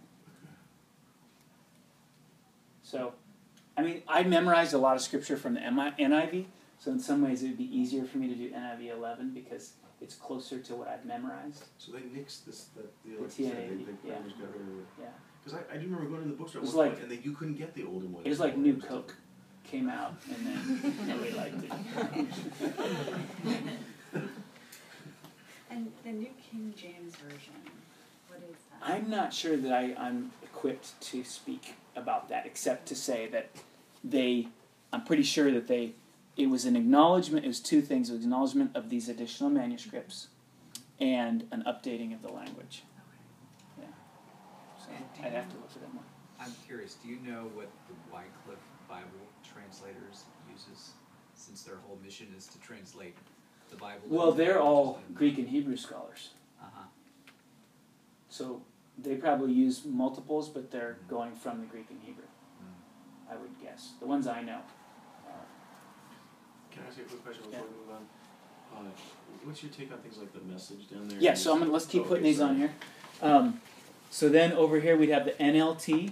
So, I mean, I memorized a lot of scripture from the N I V. So in some ways, it would be easier for me to do N I V eleven because it's closer to what I've memorized. So they nixed this, that, the, The like you said, T N I V, they, they pretty yeah. much got rid of it. Yeah. Because I, I do remember going to the bookstore It at was one like- point, and they, you couldn't get the older one. It was like New Coke came out, and then nobody liked it. And the New King James Version, what is that? I'm not sure that I, I'm equipped to speak about that, except to say that they, I'm pretty sure that they, it was an acknowledgement, it was two things, it was acknowledgement of these additional manuscripts and an updating of the language. Yeah. So And do I'd have you- to look at it more. I'm curious, do you know what the Wycliffe Bible Translators uses, since their whole mission is to translate the Bible? Well, into they're all languages and- Greek and Hebrew scholars, Uh-huh. so they probably use multiples, but they're going from the Greek and Hebrew, Mm. I would guess. The ones I know. are- Can I ask you a quick question before Yeah. we move on? Uh, what's your take on things like the message down there? Yeah, so I'm gonna, let's keep Okay, putting these on sorry. here. Um, so then over here we'd have the N L T.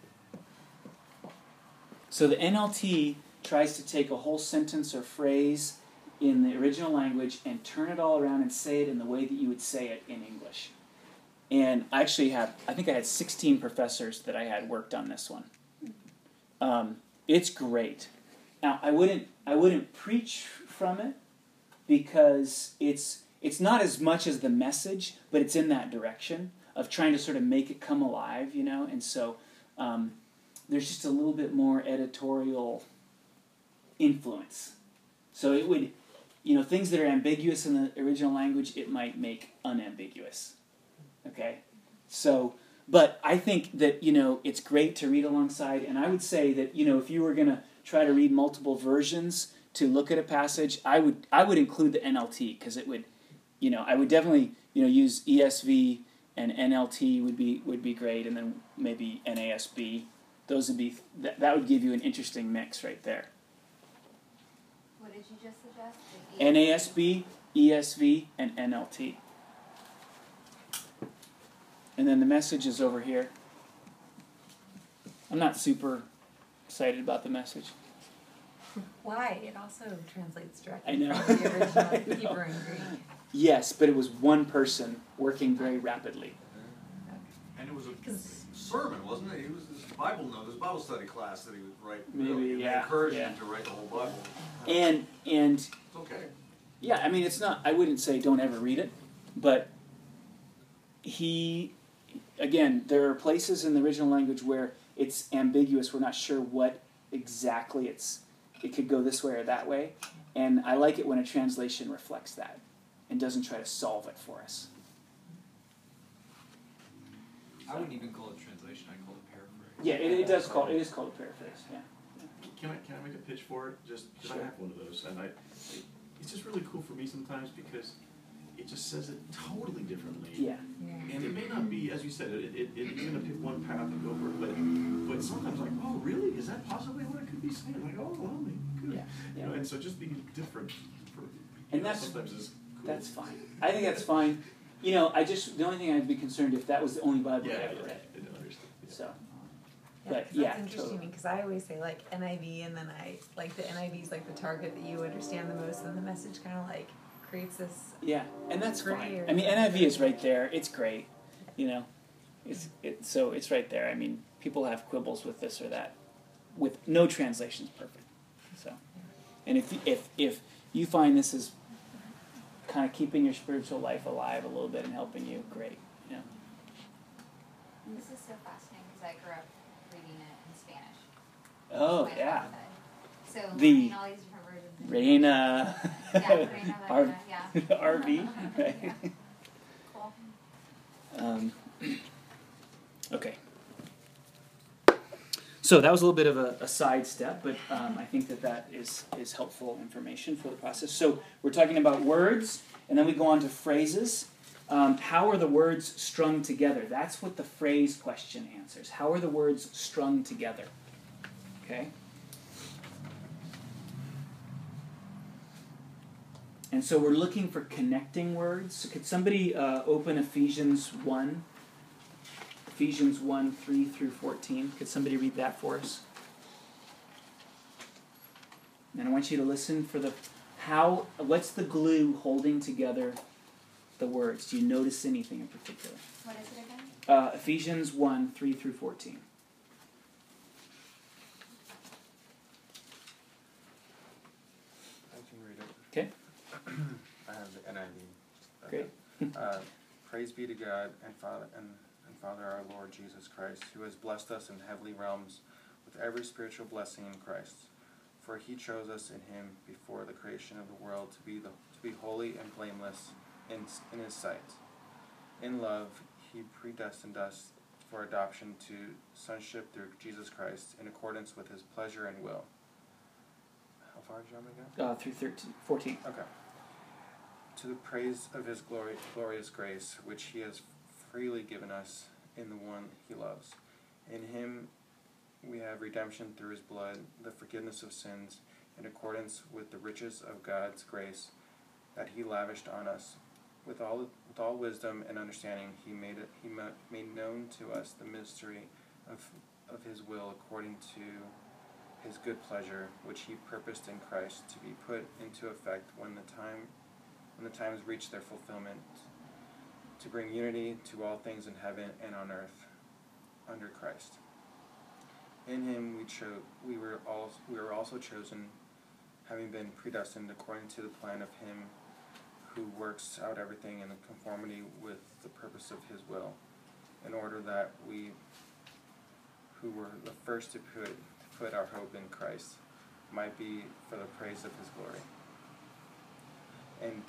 So the N L T tries to take a whole sentence or phrase in the original language and turn it all around and say it in the way that you would say it in English. And I actually have, I think I had sixteen professors that I had worked on this one. Um, it's great. Now I wouldn't, I wouldn't preach from it because it's it's not as much as the message, but it's in that direction of trying to sort of make it come alive, you know. And so um, there's just a little bit more editorial influence. So it would, you know, things that are ambiguous in the original language, it might make unambiguous. Okay? So, but I think that, you know, it's great to read alongside, and I would say that, you know, if you were going to try to read multiple versions to look at a passage, I would I would include the N L T, because it would, you know, I would definitely, you know, use E S V and N L T would be would be great, and then maybe N A S B. Those would be that, that would give you an interesting mix right there. What did you just suggest? The N A S B, E S V, and N L T. And then the message is over here. I'm not super excited about the message. Why? It also translates directly I know. from the original I know. Hebrew and Greek. Yes, but it was one person working very rapidly. And it was a 'Cause- sermon, wasn't it? He was this Bible note, this Bible study class that he would write. Maybe, really, and they yeah, encouraged yeah. him to write the whole Bible. And and It's okay. yeah, I mean it's not I wouldn't say don't ever read it, but he again, there are places in the original language where it's ambiguous, we're not sure what exactly it's it could go this way or that way. And I like it when a translation reflects that and doesn't try to solve it for us. I wouldn't even call it translation, I'd call it paraphrase. Yeah, it, it does call it is called a paraphrase, yeah. Can I can I make a pitch for it? Just 'cause Sure. I have one of those, and I, it, it's just really cool for me sometimes because it just says it totally differently. Yeah. Yeah. And it may not be, as you said, it, it, it's going to pick one path and go for it, but but sometimes like, oh really? Is that possibly what I could be saying? Like, oh well, maybe good. Yeah, You yeah. know, and so just being different, for, you And know, that's- sometimes is cool. That's fine. I think that's fine. you know, I just, the only thing I'd be concerned if that was the only Bible Yeah, I I ever read. didn't understand. Yeah. So, Yeah, But, 'cause yeah, that's interesting totally. because I always say like N I V, and then I like the N I V is like the target that you understand the most, and the message kind of like creates this. yeah, and that's Gray fine. area. I mean, N I V is right there. It's great, you know. It's it, so it's right there. I mean, people have quibbles with this or that. With no translation's perfect. So, and if if if you find this is kind of keeping your spiritual life alive a little bit and helping you, great. You know. And this is so fascinating because I grew up reading it in Spanish. Oh My yeah, childhood. So The learning all these different versions. of Reina, Yeah, Reina R- Valera, yeah. R V, right? Yeah. Cool. Um, okay. So that was a little bit of a, a sidestep, but um, I think that that is, is helpful information for the process. So we're talking about words, and then we go on to phrases. Um, how are the words strung together? That's what the phrase question answers. How are the words strung together? Okay? And so we're looking for connecting words. So could somebody uh, open Ephesians one? Ephesians one, three through fourteen. Could somebody read that for us? And I want you to listen for the how, what's the glue holding together the words? Do you notice anything in particular? What is it again? Uh, Ephesians one, three through fourteen. I can read it. Okay. I have the N I V. Great. Uh, praise be to God and Father and, and Father our Lord Jesus Christ, who has blessed us in heavenly realms with every spiritual blessing in Christ. For he chose us in him before the creation of the world to be the to be holy and blameless in in his sight. In love, he predestined us for adoption to sonship through Jesus Christ in accordance with his pleasure and will. How far did you want me to go? Uh, through thirteen, fourteen. Okay. To the praise of his glory, glorious grace, which he has freely given us in the one he loves. In him we have redemption through his blood, the forgiveness of sins, in accordance with the riches of God's grace that he lavished on us. With all with all wisdom and understanding, he made it he ma- made known to us the mystery of of his will according to his good pleasure, which he purposed in Christ to be put into effect when the time when the times reach their fulfillment, to bring unity to all things in heaven and on earth under Christ. In him we cho- we were all we were also chosen, having been predestined according to the plan of him who works out everything in conformity with the purpose of his will, in order that we who were the first to put put our hope in Christ might be for the praise of his glory. And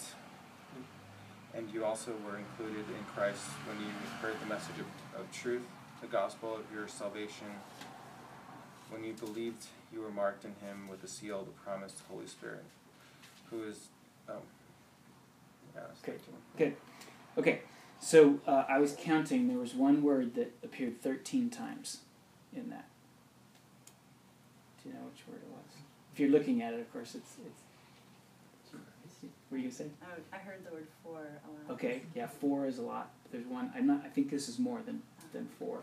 and you also were included in Christ when you heard the message of, of truth, the gospel of your salvation. When you believed, you were marked in him with the seal of the promised Holy Spirit, who is um yeah, that's Okay. thirteen. Good. Okay. So uh, I was counting. There was one word that appeared thirteen times in that. Do you know which word it was? If you're looking at it, of course, it's it's. What were you gonna say? I, would- I heard the word for a lot. Okay. Yeah, four is a lot. There's one. I'm not. I think this is more than than four.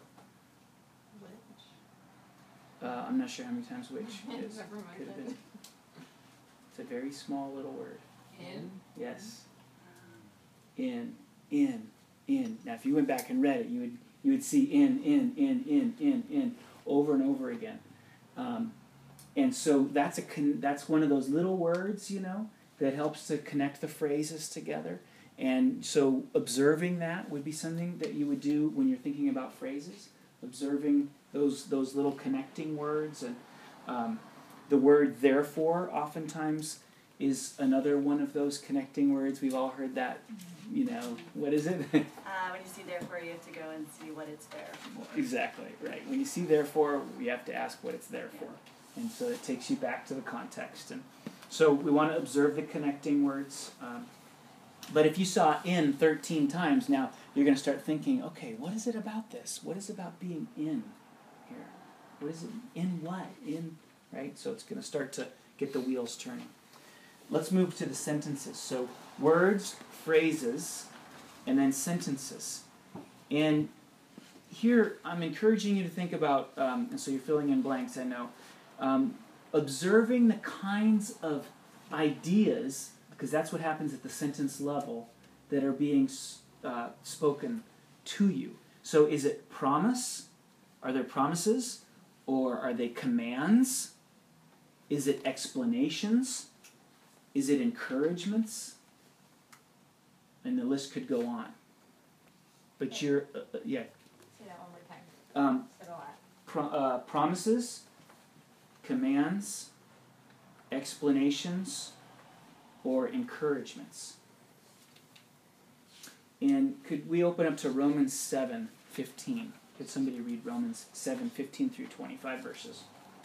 Uh, I'm not sure how many times which is. Never mind Could have then. been. It's a very small little word. In? Yes. In, in, in. Now, if you went back and read it, you would you would see in, in, in, in, in, in, over and over again. Um, and so that's a con- that's one of those little words, you know, that helps to connect the phrases together. And so observing that would be something that you would do when you're thinking about phrases. Observing those those little connecting words, and um, the word therefore oftentimes is another one of those connecting words. We've all heard that, you know, what is it? Uh, when you see therefore, you have to go and see what it's there for. Exactly, right. When you see therefore, we have to ask what it's there for. And so it takes you back to the context. And so we want to observe the connecting words. Um, but if you saw in thirteen times, now you're going to start thinking, okay, what is it about this? What is it about being in here? What is it? In what? In, right? So it's going to start to get the wheels turning. Let's move to the sentences. So words, phrases, and then sentences. And here I'm encouraging you to think about, um, and so you're filling in blanks, I know, um, observing the kinds of ideas, because that's what happens at the sentence level, that are being uh, spoken to you. So is it promise? Are there promises? Or are they commands? Is it explanations? Is it encouragements? And the list could go on. But you're, uh, yeah. Say that one more time. Um, Said a lot. pro- uh, promises, commands, explanations, or encouragements. And could we open up to Romans seven fifteen? Could somebody read Romans seven fifteen through twenty-five verses?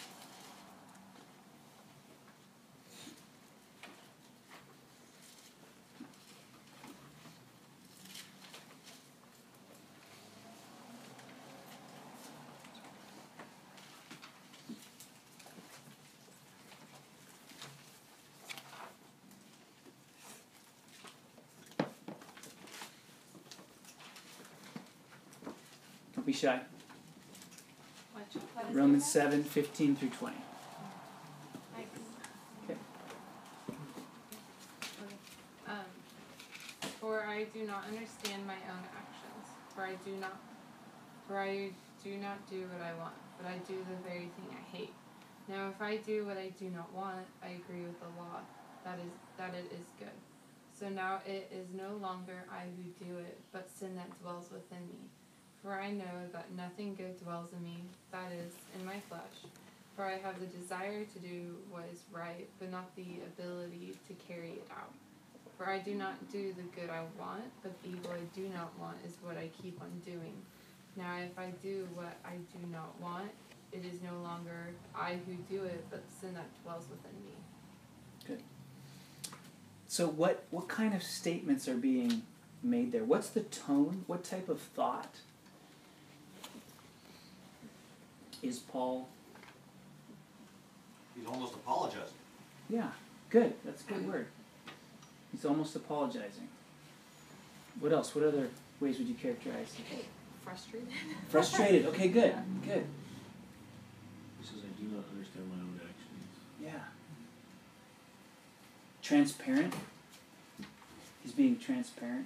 Don't be shy. What is Romans that? seven fifteen through twenty. Okay. Um, for I do not understand my own actions, for I do not, for I do not do what I want, but I do the very thing I hate. Now, if I do what I do not want, I agree with the law, that is that it is good. So now it is no longer I who do it, but sin that dwells within me. For I know that nothing good dwells in me, that is, in my flesh. For I have the desire to do what is right, but not the ability to carry it out. For I do not do the good I want, but the evil I do not want is what I keep on doing. Now if I do what I do not want, it is no longer I who do it, but sin that dwells within me. Good. So what, what kind of statements are being made there? What's the tone? What type of thought is Paul? He's almost apologizing. Yeah, good. That's a good word. He's almost apologizing. What else? What other ways would you characterize it? Frustrated. Frustrated. Okay, good. Good. He says, I do not understand my own actions. Yeah. Transparent. He's being transparent.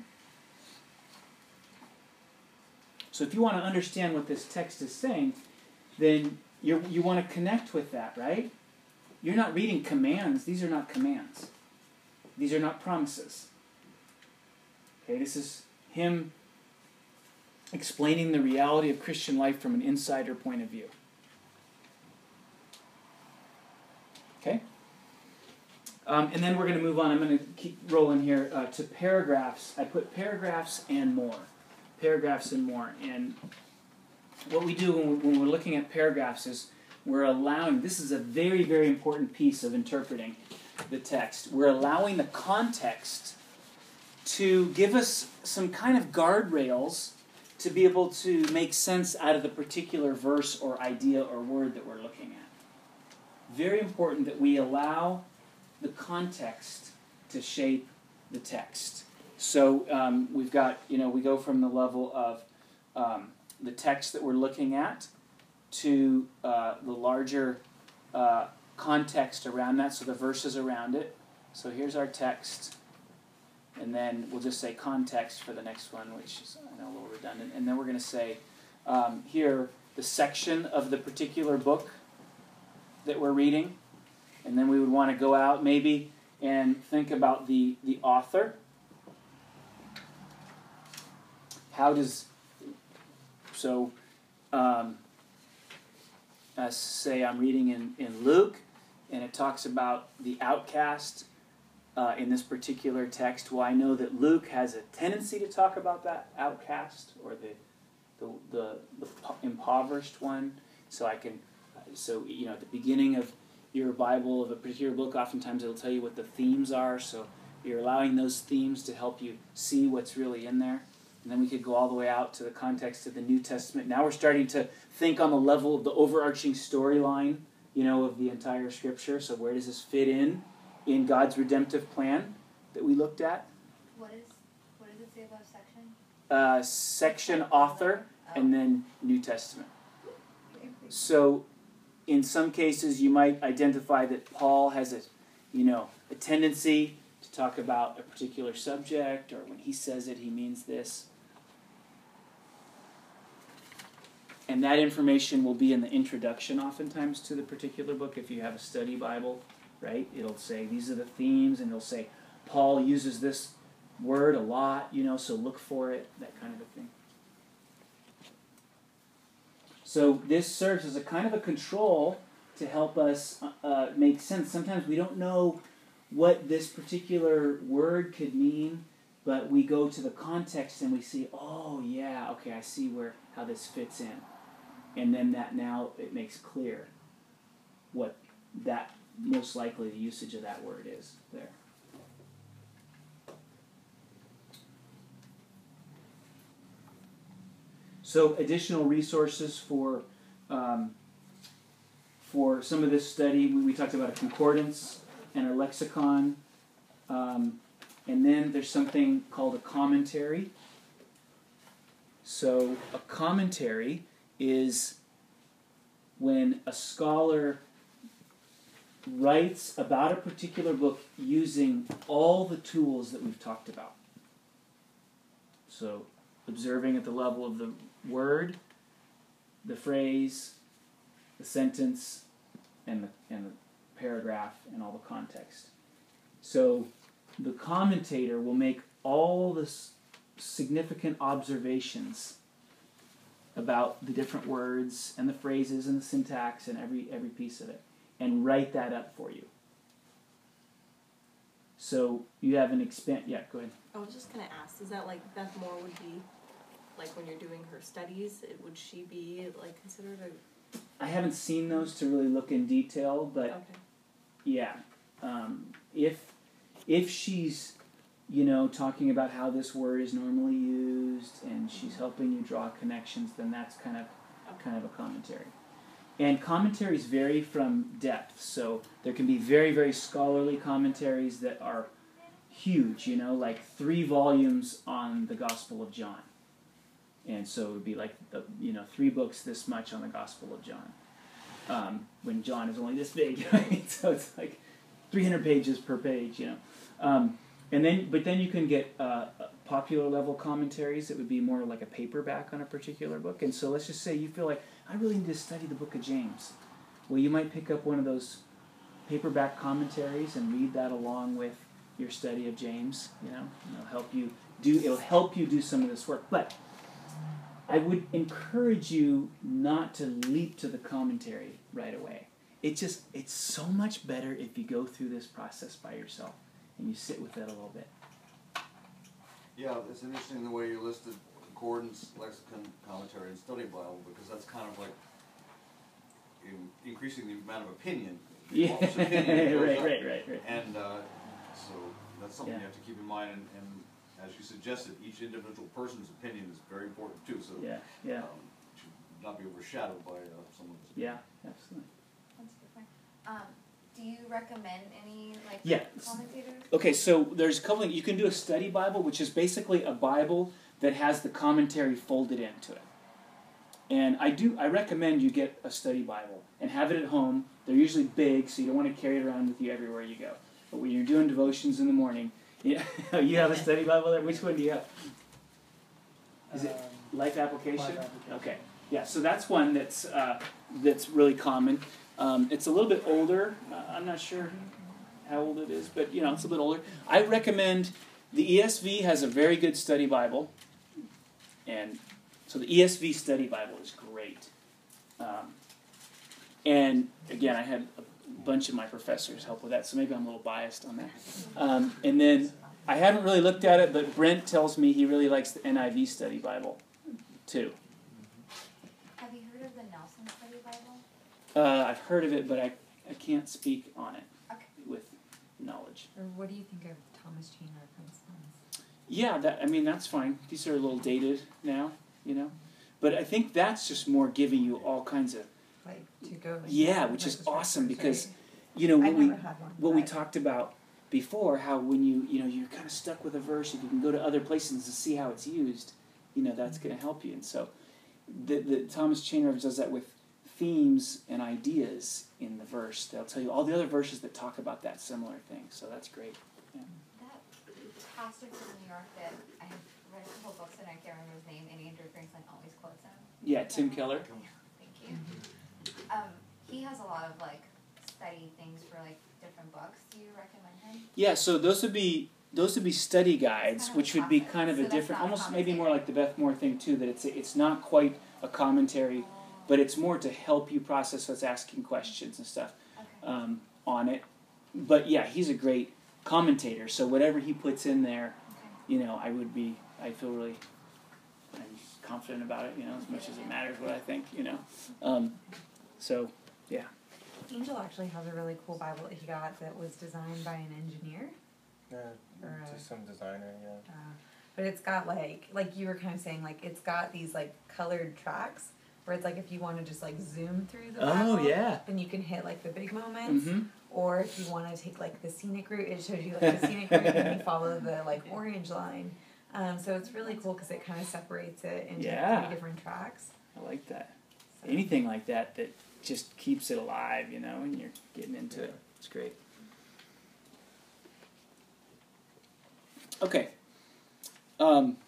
So if you want to understand what this text is saying, then you you want to connect with that, right? You're not reading commands. These are not commands. These are not promises. Okay, this is him explaining the reality of Christian life from an insider point of view. Okay? Um, and then we're going to move on. I'm going to keep rolling here uh, to paragraphs. I put paragraphs and more. Paragraphs and more. And what we do when, we, when we're looking at paragraphs is we're allowing, this is a very, very important piece of interpreting the text. We're allowing the context to give us some kind of guardrails to be able to make sense out of the particular verse or idea or word that we're looking at. Very important that we allow the context to shape the text. So um, we've got, you know, we go from the level of um, the text that we're looking at to uh, the larger uh, context around that, so the verses around it. So here's our text, and then we'll just say context for the next one, which is, I know, a little redundant. And then we're going to say um, here the section of the particular book that we're reading. And then we would want to go out maybe and think about the, the author. How does, so um, uh, say I'm reading in, in Luke, and it talks about the outcast uh, in this particular text. Well, I know that Luke has a tendency to talk about that outcast, or the the, the, the impoverished one. So I can, so, you know, at the beginning of your Bible, of a particular book, oftentimes it'll tell you what the themes are, so you're allowing those themes to help you see what's really in there. And then we could go all the way out to the context of the New Testament. Now we're starting to think on the level of the overarching storyline, you know, of the entire Scripture. So where does this fit in, in God's redemptive plan that we looked at? What is, what does it say about section? uh, section author, and then New Testament. So in some cases you might identify that Paul has a, you know, a tendency to talk about a particular subject, or when he says it he means this. And that information will be in the introduction oftentimes to the particular book. If you have a study Bible, right, it'll say these are the themes, and it'll say Paul uses this word a lot, you know, so look for it, that kind of a thing. So this serves as a kind of a control to help us uh, make sense. Sometimes we don't know what this particular word could mean, but we go to the context and we see, oh yeah, okay, I see where how this fits in. And then that now it makes clear what that most likely the usage of that word is there. So additional resources for um, for some of this study, we, we talked about a concordance and a lexicon, um, and then there's something called a commentary. So a commentary is when a scholar writes about a particular book using all the tools that we've talked about. So observing at the level of the word, the phrase, the sentence, and the, and the paragraph, and all the context. So the commentator will make all the s- significant observations about the different words and the phrases and the syntax and every every piece of it, and write that up for you. So you have an expan- yeah, go ahead. I was just gonna ask, is that like Beth Moore would be, like when you're doing her studies, it, would she be like considered a... I haven't seen those to really look in detail, but Okay. yeah, um, if if she's, you know, talking about how this word is normally used and she's helping you draw connections, then that's kind of kind of a commentary. And commentaries vary from depth, so there can be very, very scholarly commentaries that are huge, you know, like three volumes on the Gospel of John. And so it would be like, the, you know, three books this much on the Gospel of John. Um, when John is only this big, right? So it's like three hundred pages per page, you know. Um, and then, but then you can get uh, popular level commentaries that would be more like a paperback on a particular book. And so let's just say you feel like, I really need to study the book of James. Well, you might pick up one of those paperback commentaries and read that along with your study of James. You know, it'll help you do. It'll help you do some of this work. But I would encourage you not to leap to the commentary right away. It just it's so much better if you go through this process by yourself and you sit with it a little bit. Yeah, it's interesting the way you listed concordance, lexicon, commentary, and study Bible, because that's kind of like in increasing the amount of opinion. Yeah, opinion right, right, right, right. And uh, so that's something Yeah. you have to keep in mind. And, and as you suggested, each individual person's opinion is very important too. So Yeah, yeah, um, it should not be overshadowed by uh, someone's opinion. yeah, absolutely. That's a good point. Um, do you recommend any like Yeah. commentators? Okay, so there's a couple things. You can do a study Bible, which is basically a Bible that has the commentary folded into it. And I do I recommend you get a study Bible and have it at home. They're usually big, so you don't want to carry it around with you everywhere you go. But when you're doing devotions in the morning, you, you have a study Bible there? Which one do you have? Is it Life Application? Life Application. Okay. Yeah, so that's one that's uh, that's really common. Um, it's a little bit older. Uh, I'm not sure how old it is, but you know, it's a bit older. I recommend the E S V has a very good study Bible, and so the E S V study Bible is great. Um, and again, I had a bunch of my professors help with that, so maybe I'm a little biased on that. Um, and then I haven't really looked at it, but Brent tells me he really likes the N I V study Bible too. Have you heard of the Nelson Study Bible? Uh, I've heard of it, but I, I can't speak on it Okay. with knowledge. Or what do you think of Thomas Chain reference ones? Yeah, that I mean that's fine. These are a little dated now, you know, but I think that's just more giving you all kinds of Like to go. Like yeah, which is awesome because you know I what we never had one. what we but- talked about before, how when you you know you're kind of stuck with a verse, if you can go to other places and see how it's used, you know, that's going to help you. And so the, the Thomas Chain Reference does that with themes and ideas in the verse. They'll tell you all the other verses that talk about that similar thing. So that's great. Yeah. That pastor from New York that I have read a couple books and I can't remember his name, and Andrew Franklin always quotes him. Yeah, Tim Keller. Thank you. Um, he has a lot of like study things for like different books. Do you recommend him? Yeah, so those would be those would be study guides, Kind of which a would be topic. kind of So a that's different, not a almost maybe more commentary. like the Beth Moore thing too. That it's it's not quite a commentary, but it's more to help you process what's asking questions and stuff Okay. um, on it. But yeah, he's a great commentator. So whatever he puts in there, Okay. you know, I would be, I feel really, I'm confident about it. You know, as much as it matters what I think. You know, um, so yeah. Angel actually has a really cool Bible that he got that was designed by an engineer. Yeah, Or, uh, just some designer, yeah. Uh, but it's got like, like you were kind of saying, like it's got these like colored tracks where it's like if you want to just like zoom through the Bible, yeah. then you can hit like the big moments. Mm-hmm. Or if you want to take like the scenic route, it shows you like the scenic route and you follow the like orange line. Um, so it's really cool because it kind of separates it into Yeah. three different tracks. I like that. So. Anything like that that just keeps it alive, you know, and you're getting into it. It's great. Okay. Um,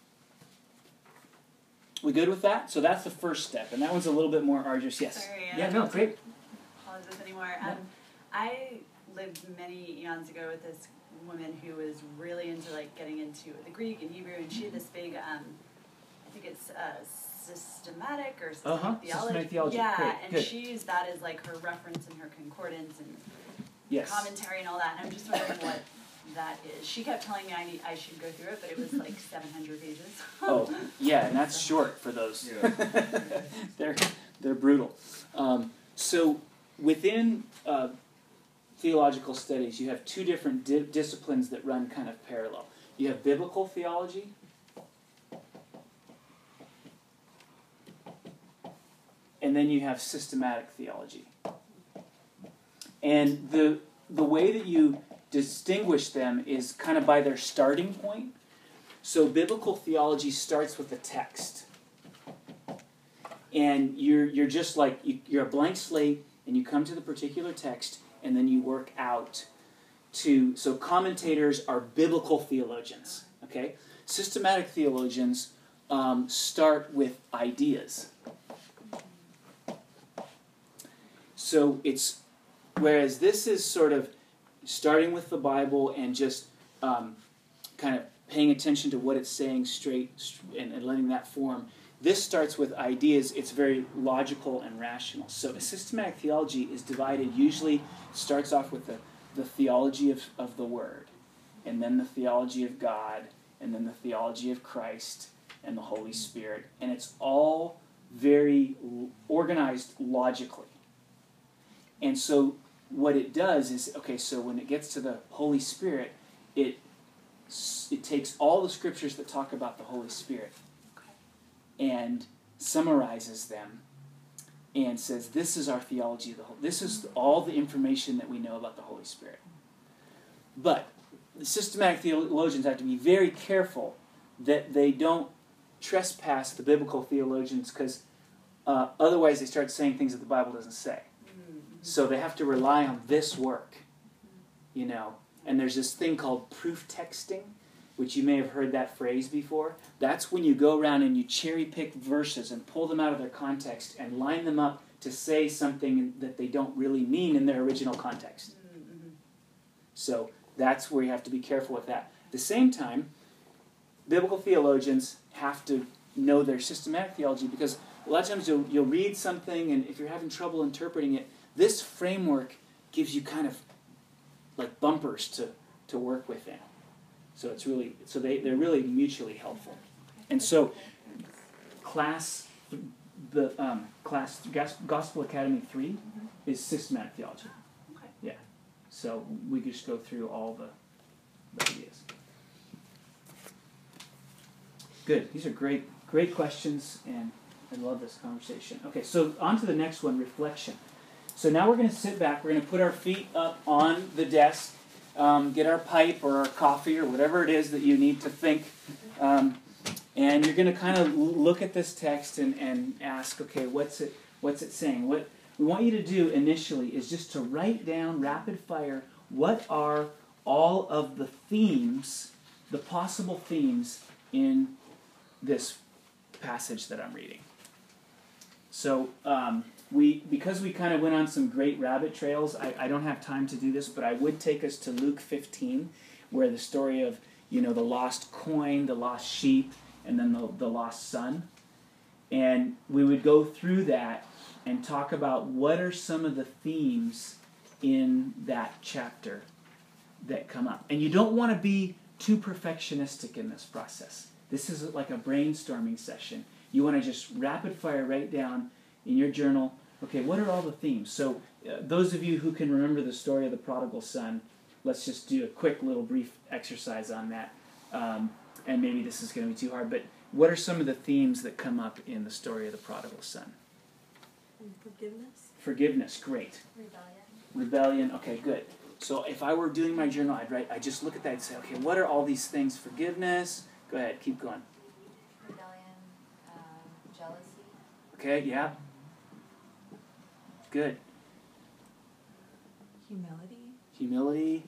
we good with that? So that's the first step, and that one's a little bit more arduous. Yes. Sorry, Yeah. I No. don't Great. apologize anymore. No. Um, I lived many eons ago with this woman who was really into like getting into the Greek and Hebrew, and she had this big, um, I think it's uh, systematic or systematic Uh-huh. theology. Systematic theology. Yeah, Great. and Good. she used that as like her reference and her concordance and Yes. commentary and all that. And I'm just wondering what that is. She kept telling me I need, I should go through it, but it was like seven hundred pages. Oh, yeah, and that's short for those. they're they're brutal. Um, so within uh, theological studies, you have two different di- disciplines that run kind of parallel. You have biblical theology. And then you have systematic theology. And the the way that you distinguish them is kind of by their starting point. So biblical theology starts with the text. And you're you're just like, you, you're a blank slate, and you come to the particular text, and then you work out to, so commentators are biblical theologians, okay? Systematic theologians um, start with ideas. So it's, whereas this is sort of starting with the Bible and just um, kind of paying attention to what it's saying straight and, and letting that form. This starts with ideas. It's very logical and rational. So a systematic theology is divided, usually starts off with the, the theology of, of the Word, and then the theology of God, and then the theology of Christ and the Holy Spirit. And it's all very organized logically. And so what it does is, okay, so when it gets to the Holy Spirit, it it takes all the scriptures that talk about the Holy Spirit and summarizes them and says, this is our theology of the Holy, this is all the information that we know about the Holy Spirit. But the systematic theologians have to be very careful that they don't trespass the biblical theologians, because uh, otherwise they start saying things that the Bible doesn't say. So they have to rely on this work, you know. And there's this thing called proof texting, which you may have heard that phrase before. That's when you go around and you cherry pick verses and pull them out of their context and line them up to say something that they don't really mean in their original context. So that's where you have to be careful with that. At the same time, biblical theologians have to know their systematic theology, because a lot of times you'll, you'll read something, and if you're having trouble interpreting it, this framework gives you kind of like bumpers to, to work within. So it's really, so they, they're really mutually helpful. And so class, the um, class, Gospel Academy three is systematic theology. Okay. Yeah. So we could just go through all the, the ideas. Good. These are great, great questions, and I love this conversation. Okay, so on to the next one, reflection. So now we're going to sit back. We're going to put our feet up on the desk, um, get our pipe or our coffee or whatever it is that you need to think, um, And you're going to kind of look at this text and, and ask, okay, what's it what's it saying? What we want you to do initially is just to write down, rapid fire, what are all of the themes, the possible themes in this passage that I'm reading. So um, we, because we kind of went on some great rabbit trails, I, I don't have time to do this, but I would take us to Luke fifteen, where the story of, you know, the lost coin, the lost sheep, and then the, the lost son. And we would go through that and talk about what are some of the themes in that chapter that come up. And you don't want to be too perfectionistic in this process. This is like a brainstorming session. You want to just rapid fire write down in your journal, okay, what are all the themes? So uh, those of you who can remember the story of the prodigal son, let's just do a quick little brief exercise on that. Um, and maybe this is going to be too hard, but what are some of the themes that come up in the story of the prodigal son? Forgiveness. Forgiveness, great. Rebellion. Rebellion, okay, good. So if I were doing my journal, I'd write, I'd just look at that and say, okay, what are all these things? Forgiveness, go ahead, keep going. Rebellion, um, jealousy, Okay, yeah. Good. Humility. Humility,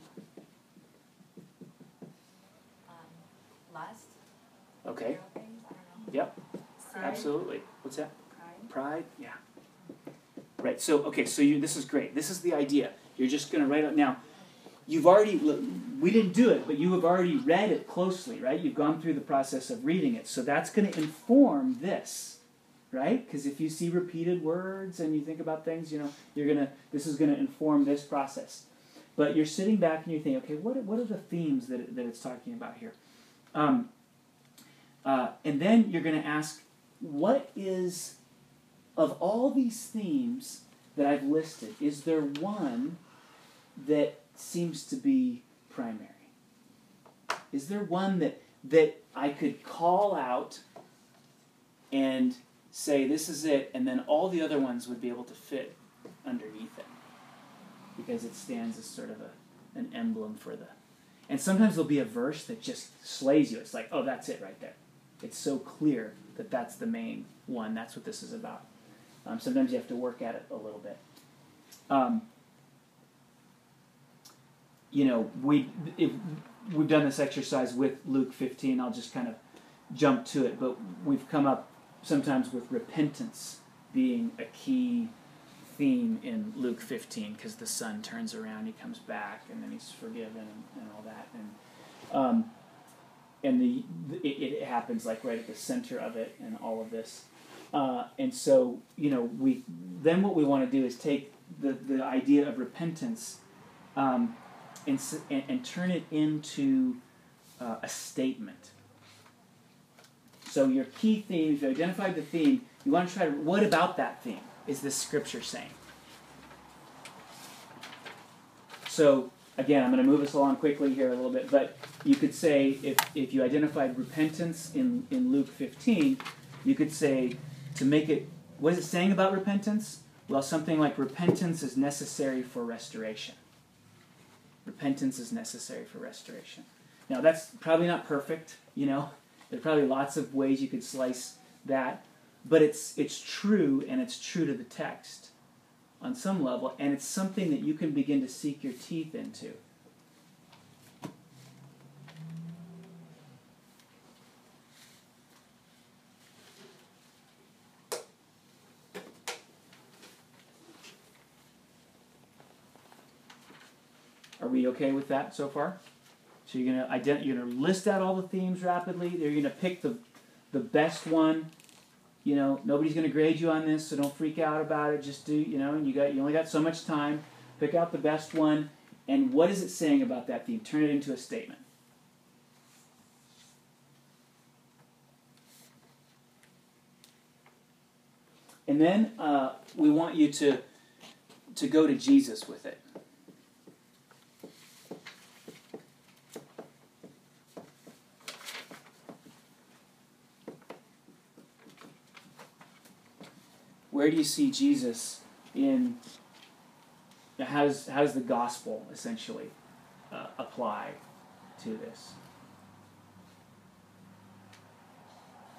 um, lust, okay, material things, I don't know. yep, Pride. absolutely. What's that? Pride. Pride, yeah. Right, so, okay, so you, this is great. This is the idea. You're just going to write it. Now, you've already, we didn't do it, but you have already read it closely, right? You've gone through the process of reading it. So that's going to inform this, right? Because if you see repeated words and you think about things, you know, you're going to, this is going to inform this process. But you're sitting back and you're thinking, okay, what, what are the themes that, it, that it's talking about here? Um, uh, and then you're going to ask, what is, of all these themes that I've listed, is there one that seems to be primary? Is there one that that I could call out and say, this is it, and then all the other ones would be able to fit underneath it? Because it stands as sort of a, an emblem for the... And sometimes there'll be a verse that just slays you. It's like, oh, that's it right there. It's so clear that that's the main one. That's what this is about. Um, sometimes you have to work at it a little bit. Um, you know, we if we've done this exercise with Luke fifteen. I'll just kind of jump to it, but we've come up sometimes with repentance being a key theme in Luke fifteen, because the son turns around, he comes back, and then he's forgiven and, and all that, and um, and the it, it happens like right at the center of it, and all of this. Uh, and so, you know, we then what we want to do is take the, the idea of repentance um, and, and and turn it into uh, a statement. So your key theme, if you identified the theme, you want to try to, what about that theme is this scripture saying? So again, I'm going to move us along quickly here a little bit, but you could say, if, if you identified repentance in, in Luke fifteen, you could say, to make it, what is it saying about repentance? Well, something like repentance is necessary for restoration. Repentance is necessary for restoration. Now, that's probably not perfect, you know. There's probably lots of ways you could slice that, but it's it's true, and it's true to the text on some level, and it's something that you can begin to sink your teeth into. Are we okay with that so far? So you're gonna ident- you're gonna list out all the themes rapidly. You're gonna pick the the best one. You know, nobody's gonna grade you on this, so don't freak out about it. Just do, you know, you got you only got so much time. Pick out the best one, and what is it saying about that theme? Turn it into a statement. And then uh, we want you to to go to Jesus with it. Where do you see Jesus in, how does, how does the gospel essentially uh, apply to this?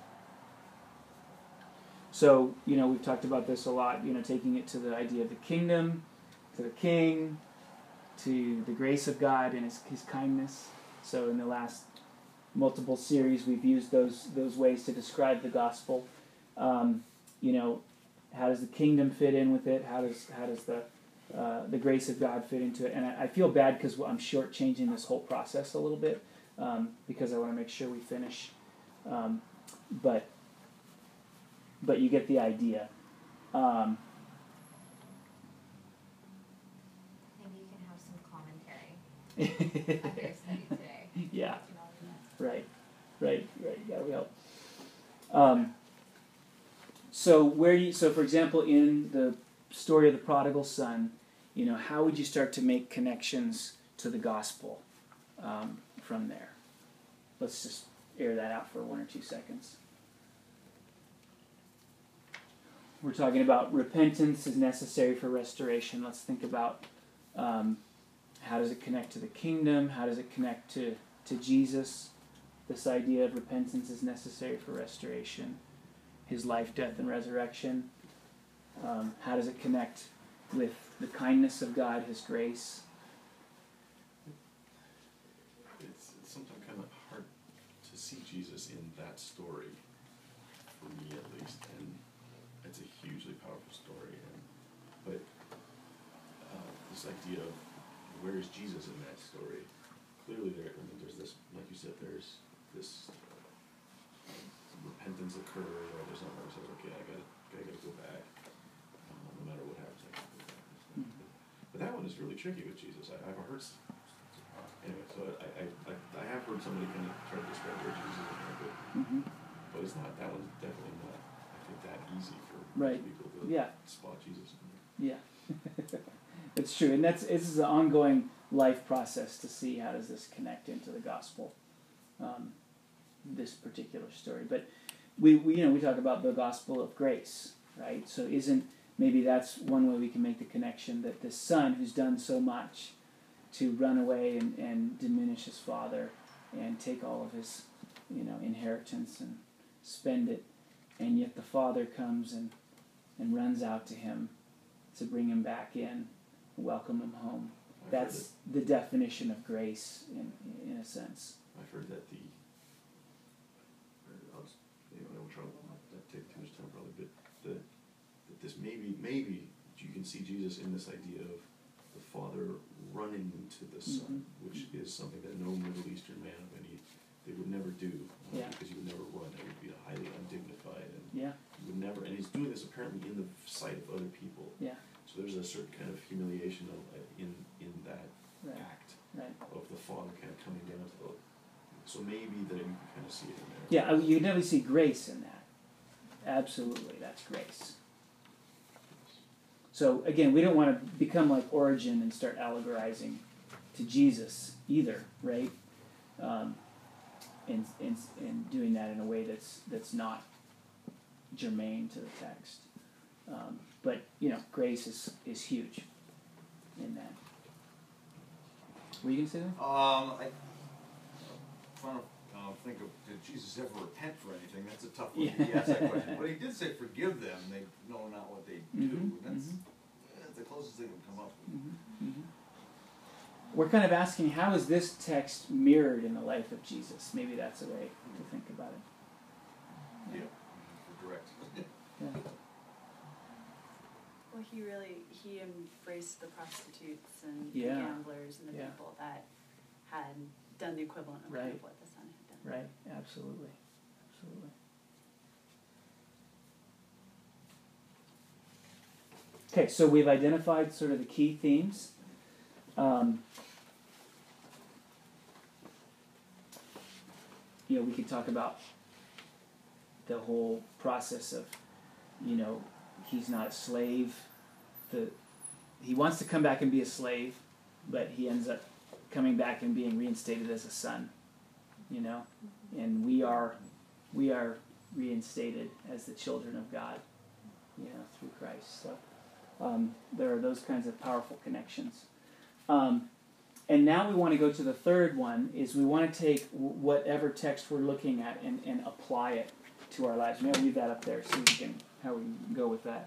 So, you know, we've talked about this a lot, you know, taking it to the idea of the kingdom, to the king, to the grace of God and his, his kindness. So in the last multiple series, we've used those those ways to describe the gospel. Um, you know, how does the kingdom fit in with it? How does how does the uh, the grace of God fit into it? And I, I feel bad because I'm shortchanging this whole process a little bit um, because I want to make sure we finish. Um, but but you get the idea. Um, Maybe you can have some commentary of your study today. Yeah. You know, yeah. Right, right, right. That would help. Um, so where do you? So for example, in the story of the prodigal son, you know, how would you start to make connections to the gospel um, from there? Let's just air that out for one or two seconds. We're talking about repentance is necessary for restoration. Let's think about um, how does it connect to the kingdom? How does it connect to, to Jesus? This idea of repentance is necessary for restoration. His life, death, and resurrection. Um, how does it connect with the kindness of God, His grace? It's, it's sometimes kind of hard to see Jesus in that story, for me at least, and it's a hugely powerful story. And but uh, this idea of where is Jesus in that story? Clearly, there. I mean, there's this, like you said, there's this uh, repentance occur, or there's something where it says, okay, I gotta, I gotta go back, um, no matter what happens, I gotta go back. And stuff. But, but that one is really tricky with Jesus. I, I've heard. Anyway, so I, I, I, I have heard somebody kind of try to describe where Jesus is in there, but, Mm-hmm. but it's not, that one's definitely not, I think, that easy for Right. most people to Yeah. spot Jesus in there. Yeah, it's true, and that's this is an ongoing life process to see how does this connect into the gospel, um, this particular story. But we, we, you know, we talk about the gospel of grace, right? So isn't maybe that's one way we can make the connection that the son who's done so much to run away and, and diminish his father and take all of his, you know, inheritance and spend it, and yet the father comes and and runs out to him to bring him back in, welcome him home. I've That's the definition of grace, in in a sense. I've heard that the, or I'll just, you know, I won't try to not take too much time probably, but the, that this maybe, maybe you can see Jesus in this idea of the Father running to the Son, Mhm. which is something that no Middle Eastern man of any, they would never do, uh, Yeah. because you would never run, it would be highly undignified, and Yeah, you would never, and he's doing this apparently in the sight of other people. yeah, So there's a certain kind of humiliation of, uh, in, in that right, act right. of the Father kind of coming down to the, so maybe that you can kind of see it in there. Yeah, I- you can definitely see grace in that. Absolutely, that's grace. So again, we don't want to become like Origen and start allegorizing to Jesus either, right? Um, and, and and doing that in a way that's that's not germane to the text. Um, but you know, grace is is huge in that. Were you gonna say that? Um, I, I'm trying to uh, think of, did Jesus ever repent for anything? That's a tough one to Yeah. ask that question. But he did say, forgive them, they know not what they do. Mhm, And that's, mhm. that's the closest thing we come up with. Mm-hmm. Mm-hmm. We're kind of asking, how is this text mirrored in the life of Jesus? Maybe that's a way to think about it. Yeah, for direct. Yeah. Well, he really, he embraced the prostitutes and the Yeah. gamblers and the Yeah. people that had done the equivalent of, kind Right. of what the son had done. Right, absolutely. Absolutely. Okay, so we've identified sort of the key themes. Um, you know, we could talk about the whole process of, you know, he's not a slave. The he wants to come back and be a slave, but he ends up coming back and being reinstated as a son. You know, and we are we are reinstated as the children of God. You know, through Christ. So um, there are those kinds of powerful connections. Um, and now we want to go to the third one. Is we want to take w- whatever text we're looking at and, and apply it to our lives. Maybe I'll leave that up there so we can how we go with that.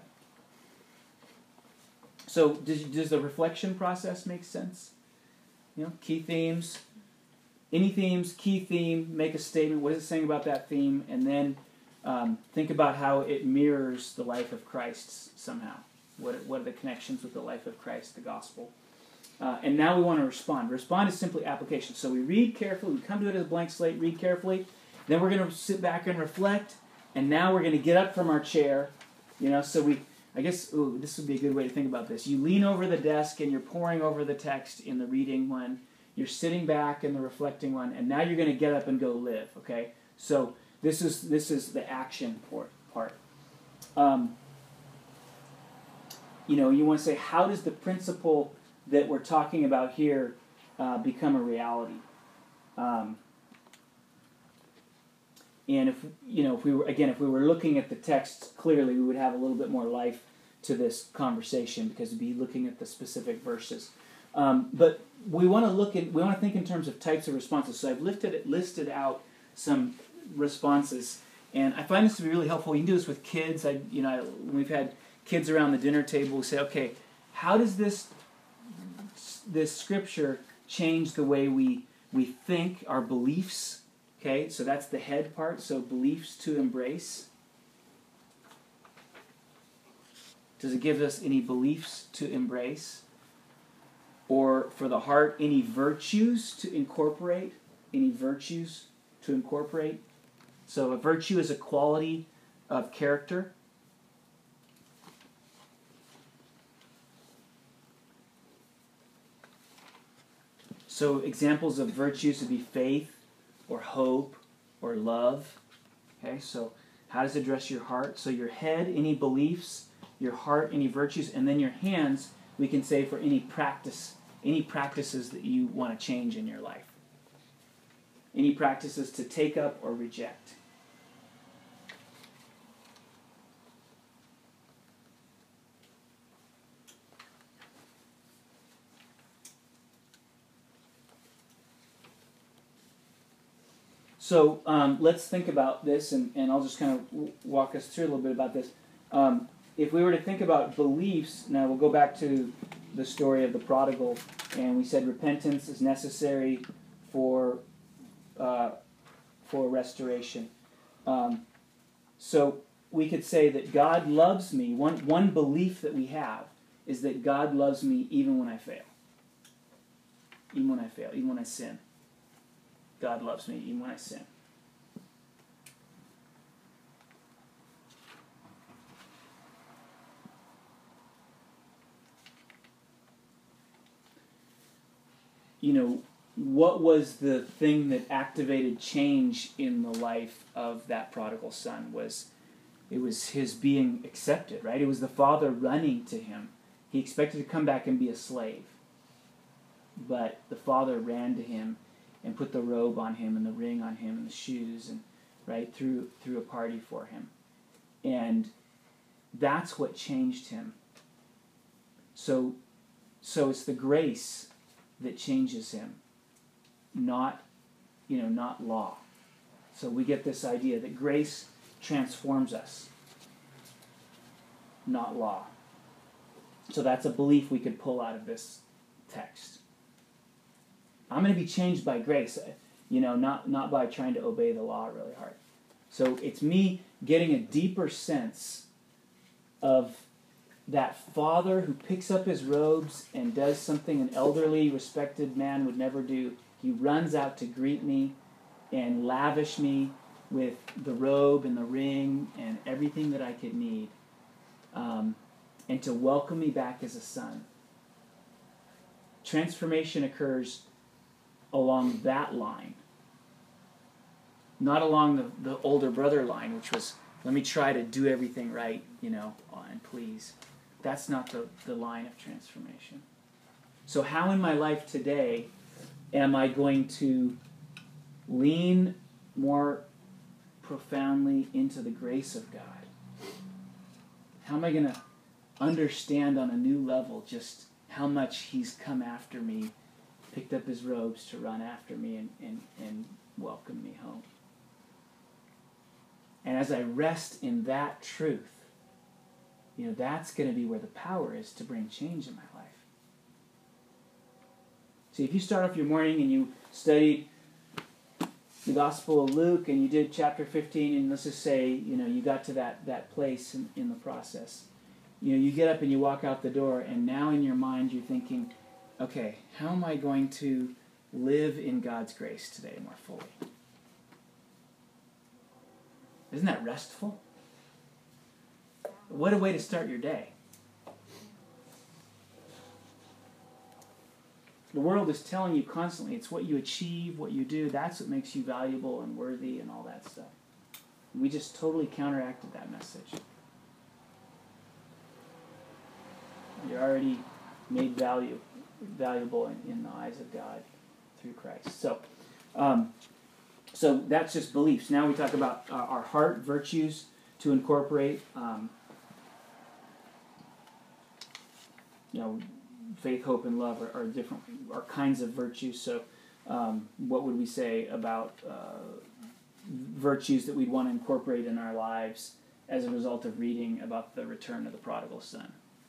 So does, does the reflection process make sense? You know, key themes, any themes, key theme, make a statement, what is it saying about that theme, and then um, think about how it mirrors the life of Christ somehow. What are, what are the connections with the life of Christ, the gospel? Uh, and now we want to respond. Respond is simply application. So we read carefully, we come to it as a blank slate, read carefully, then we're going to sit back and reflect, and now we're going to get up from our chair, you know, so we, I guess, ooh, this would be a good way to think about this. You lean over the desk and you're poring over the text in the reading one, you're sitting back in the reflecting one, and now you're going to get up and go live, okay? So this is this is the action part. part. Um, you know, you want to say, how does the principle that we're talking about here uh, become a reality? Um, and if, you know, if we were, again, if we were looking at the text clearly, we would have a little bit more life to this conversation because we'd be looking at the specific verses. Um, but we want to look at, we want to think in terms of types of responses. So I've lifted it, listed out some responses, and I find this to be really helpful. You can do this with kids. I, you know, I, when we've had kids around the dinner table, we say, okay, how does this this scripture change the way we we think, our beliefs? Okay, so that's the head part. So beliefs to embrace. Does it give us any beliefs to embrace? Or for the heart, any virtues to incorporate? Any virtues to incorporate? So a virtue is a quality of character. So examples of virtues would be faith, or hope, or love. Okay, so how does it address your heart? So your head, any beliefs, your heart, any virtues, and then your hands, we can say for any practice, any practices that you want to change in your life. Any practices to take up or reject. So um, let's think about this, and, and I'll just kind of w- walk us through a little bit about this. Um, if we were to think about beliefs, now we'll go back to the story of the prodigal, and we said repentance is necessary for uh, for restoration. Um, so we could say that God loves me. One one belief that we have is that God loves me even when I fail. Even when I fail, even when I sin. God loves me even when I sin. You know, what was the thing that activated change in the life of that prodigal son? Was it was his being accepted, right? It was the father running to him. He expected to come back and be a slave. But the father ran to him and put the robe on him and the ring on him and the shoes, and right through through a party for him. And that's what changed him. So so it's the grace that changes him, not you know, not law. So we get this idea that grace transforms us, not law. So that's a belief we could pull out of this text. I'm going to be changed by grace, you know, not, not by trying to obey the law really hard. So it's me getting a deeper sense of that father who picks up his robes and does something an elderly, respected man would never do. He runs out to greet me and lavish me with the robe and the ring and everything that I could need, um, and to welcome me back as a son. Transformation occurs along that line, not along the, the older brother line, which was, let me try to do everything right, you know, and please. That's not the, the line of transformation. So how in my life today am I going to lean more profoundly into the grace of God? How am I going to understand on a new level just how much He's come after me, picked up His robes to run after me and, and, and welcome me home? And as I rest in that truth, you know, that's going to be where the power is to bring change in my life. See, if you start off your morning and you studied the Gospel of Luke and you did chapter fifteen, and let's just say, you know, you got to that, that place in, in the process. You know, you get up and you walk out the door, and now in your mind you're thinking, okay, how am I going to live in God's grace today more fully? Isn't that restful? What a way to start your day. The world is telling you constantly it's what you achieve, what you do, that's what makes you valuable and worthy and all that stuff. We just totally counteracted that message. You're already made value, valuable in, in the eyes of God through Christ. So, um, so that's just beliefs. Now we talk about uh, our heart virtues to incorporate. Um, you know, faith, hope, and love are, are different, are kinds of virtues. So, um, what would we say about uh, virtues that we'd want to incorporate in our lives as a result of reading about the return of the prodigal son?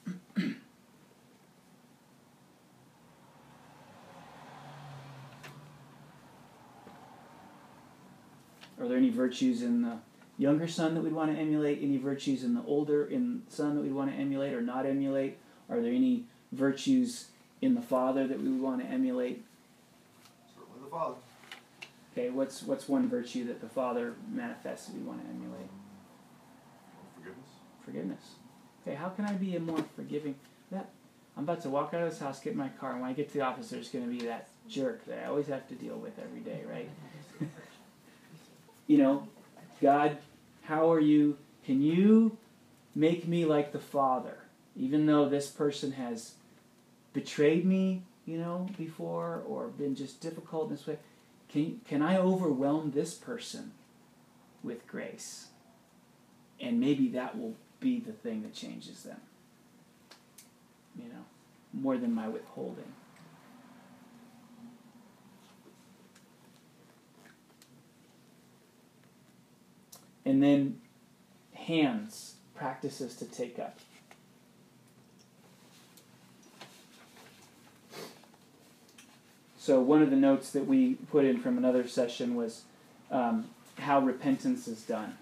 Are there any virtues in the younger son that we'd want to emulate? Any virtues in the older in son that we'd want to emulate or not emulate? Are there any virtues in the father that we would want to emulate? Certainly the Father. Okay, what's what's one virtue that the father manifests that we want to emulate? Forgiveness. Forgiveness. Okay, how can I be a more forgiving? That I'm about to walk out of this house, get in my car, and when I get to the office, there's going to be that jerk that I always have to deal with every day, right? You know, God, how are you? Can you make me like the Father? Even though this person has betrayed me, you know, before, or been just difficult in this way, can, can I overwhelm this person with grace? And maybe that will be the thing that changes them. You know, more than my withholding. And then hands, practices to take up. So one of the notes that we put in from another session was um, how repentance is done.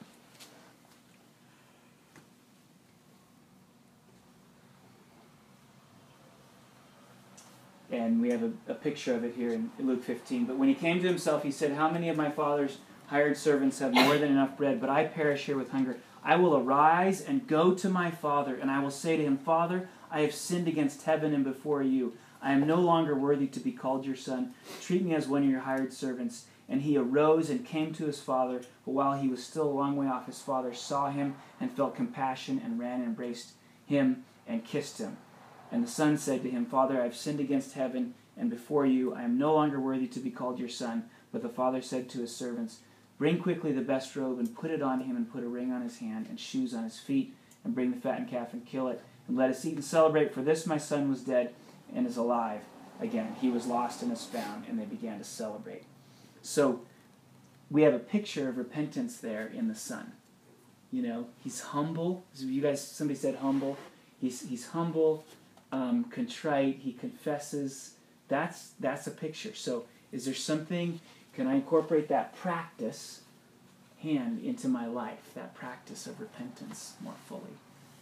And we have a, a picture of it here in Luke fifteen. But when he came to himself, he said, "How many of my father's hired servants have more than enough bread, but I perish here with hunger. I will arise and go to my father, and I will say to him, Father, I have sinned against heaven and before you. I am no longer worthy to be called your son. Treat me as one of your hired servants." And he arose and came to his father, but while he was still a long way off, his father saw him and felt compassion and ran and embraced him and kissed him. And the son said to him, Father, I have sinned against heaven and before you. I am no longer worthy to be called your son. But the father said to his servants, Bring quickly the best robe and put it on him, and put a ring on his hand and shoes on his feet, and bring the fattened calf and kill it, and let us eat and celebrate, for this my son was dead and is alive again. He was lost and is found, and they began to celebrate. So we have a picture of repentance there in the son. You know, he's humble. You guys, somebody said humble. He's he's humble, um, contrite. He confesses. That's that's a picture. So is there something? Can I incorporate that practice, hand, into my life? That practice of repentance more fully.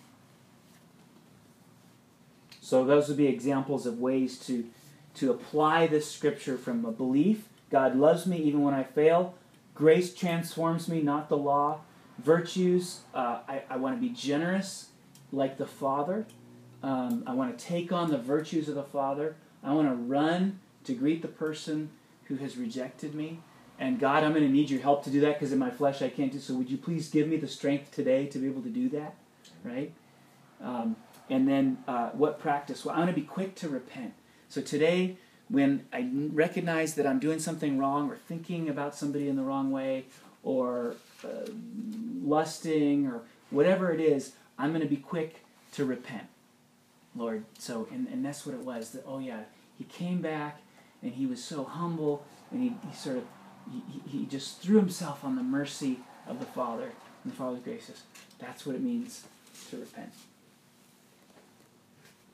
So those would be examples of ways to to apply this scripture from a belief. God loves me even when I fail. Grace transforms me, not the law. Virtues, uh, I, I want to be generous like the Father. Um, I want to take on the virtues of the Father. I want to run to greet the person who has rejected me. And God, I'm going to need your help to do that because in my flesh I can't do so. Would you please give me the strength today to be able to do that? Right? Um, and then uh, what practice? Well, I'm going to be quick to repent. So today, when I recognize that I'm doing something wrong or thinking about somebody in the wrong way or uh, lusting or whatever it is, I'm going to be quick to repent, Lord. So, and, and that's what it was. That, oh yeah, he came back and he was so humble and he, he sort of, he, he just threw himself on the mercy of the Father and the Father's graces. That's what it means to repent.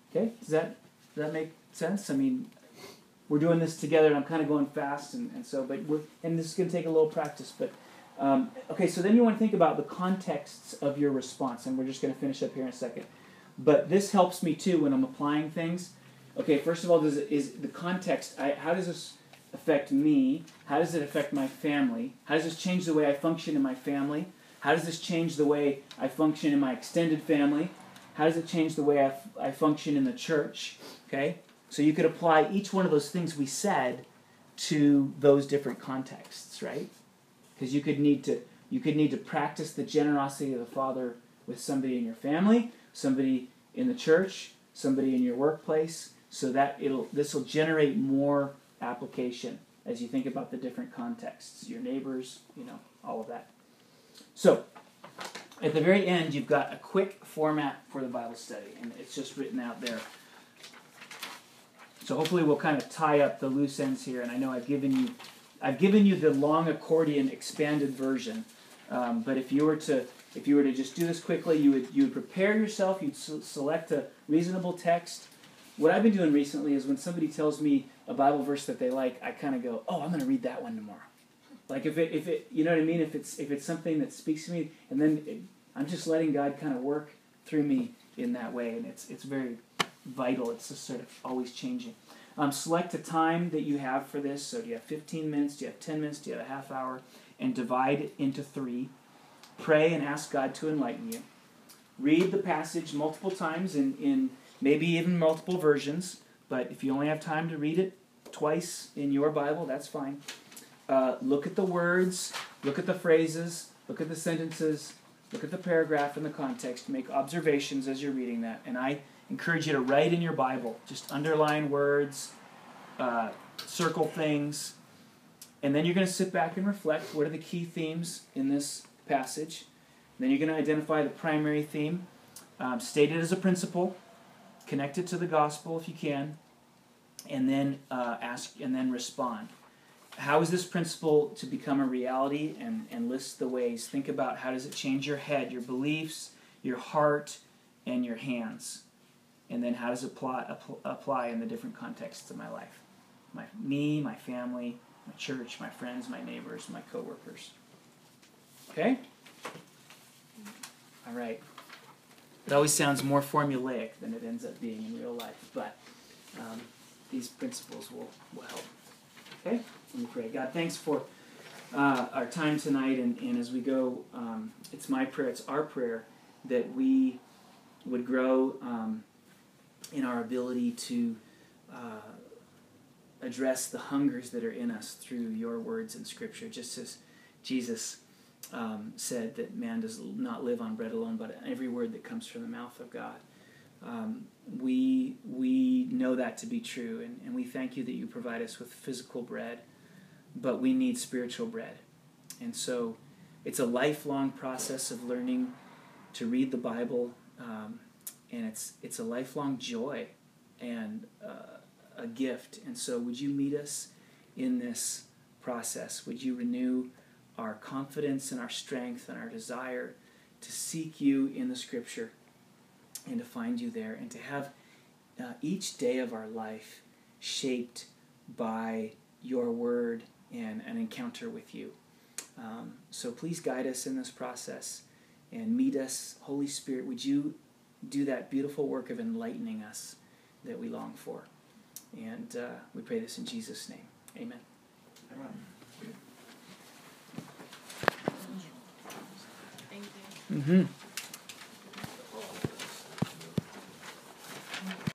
Okay, does that does that make sense? I mean, we're doing this together, and I'm kind of going fast, and, and so, but we're, and this is going to take a little practice, but, um, okay, so then you want to think about the contexts of your response, and we're just going to finish up here in a second. But this helps me, too, when I'm applying things. Okay, first of all, does it, is the context, I, how does this affect me? How does it affect my family? How does this change the way I function in my family? How does this change the way I function in my extended family? How does it change the way I, f- I function in the church? Okay? So you could apply each one of those things we said to those different contexts, right? Because you could need to you could need to practice the generosity of the Father with somebody in your family, somebody in the church, somebody in your workplace, so that it'll this will generate more application as you think about the different contexts, your neighbors, you know, all of that. So, at the very end, you've got a quick format for the Bible study, and it's just written out there. So hopefully we'll kind of tie up the loose ends here, and I know I've given you, I've given you the long accordion expanded version. Um, but if you were to, if you were to just do this quickly, you would you would prepare yourself. You'd s- select a reasonable text. What I've been doing recently is when somebody tells me a Bible verse that they like, I kind of go, oh, I'm going to read that one tomorrow. Like if it if it you know what I mean. If it's if it's something that speaks to me, and then it, I'm just letting God kind of work through me in that way, and it's it's very vital. It's just sort of always changing. Um, select a time that you have for this. So do you have fifteen minutes? Do you have ten minutes? Do you have a half hour? And divide it into three. Pray and ask God to enlighten you. Read the passage multiple times in, in maybe even multiple versions. But if you only have time to read it twice in your Bible, that's fine. Uh, look at the words. Look at the phrases. Look at the sentences. Look at the paragraph and the context. Make observations as you're reading that. And I encourage you to write in your Bible. Just underline words, uh, circle things, and then you're going to sit back and reflect. What are the key themes in this passage? And then you're going to identify the primary theme, um, state it as a principle, connect it to the gospel if you can, and then uh, ask and then respond. How is this principle to become a reality? And, and list the ways. Think about how does it change your head, your beliefs, your heart, and your hands. And then how does it apply, apply in the different contexts of my life? My, me, my family, my church, my friends, my neighbors, my coworkers. Okay? All right. It always sounds more formulaic than it ends up being in real life, but um, these principles will, will help. Okay? Let me pray. God, thanks for uh, our time tonight, and, and as we go, um, it's my prayer, it's our prayer, that we would grow um, in our ability to uh, address the hungers that are in us through your words in Scripture, just as Jesus um, said that man does not live on bread alone, but every word that comes from the mouth of God. Um, we we know that to be true, and, and we thank you that you provide us with physical bread, but we need spiritual bread. And so it's a lifelong process of learning to read the Bible, um, and it's it's a lifelong joy and uh, a gift. And so would you meet us in this process? Would you renew our confidence and our strength and our desire to seek you in the Scripture and to find you there, and to have uh, each day of our life shaped by your word and an encounter with you. Um, so please guide us in this process and meet us. Holy Spirit, would you do that beautiful work of enlightening us that we long for? And uh, we pray this in Jesus' name. Amen. Amen. Thank you. Mm-hmm.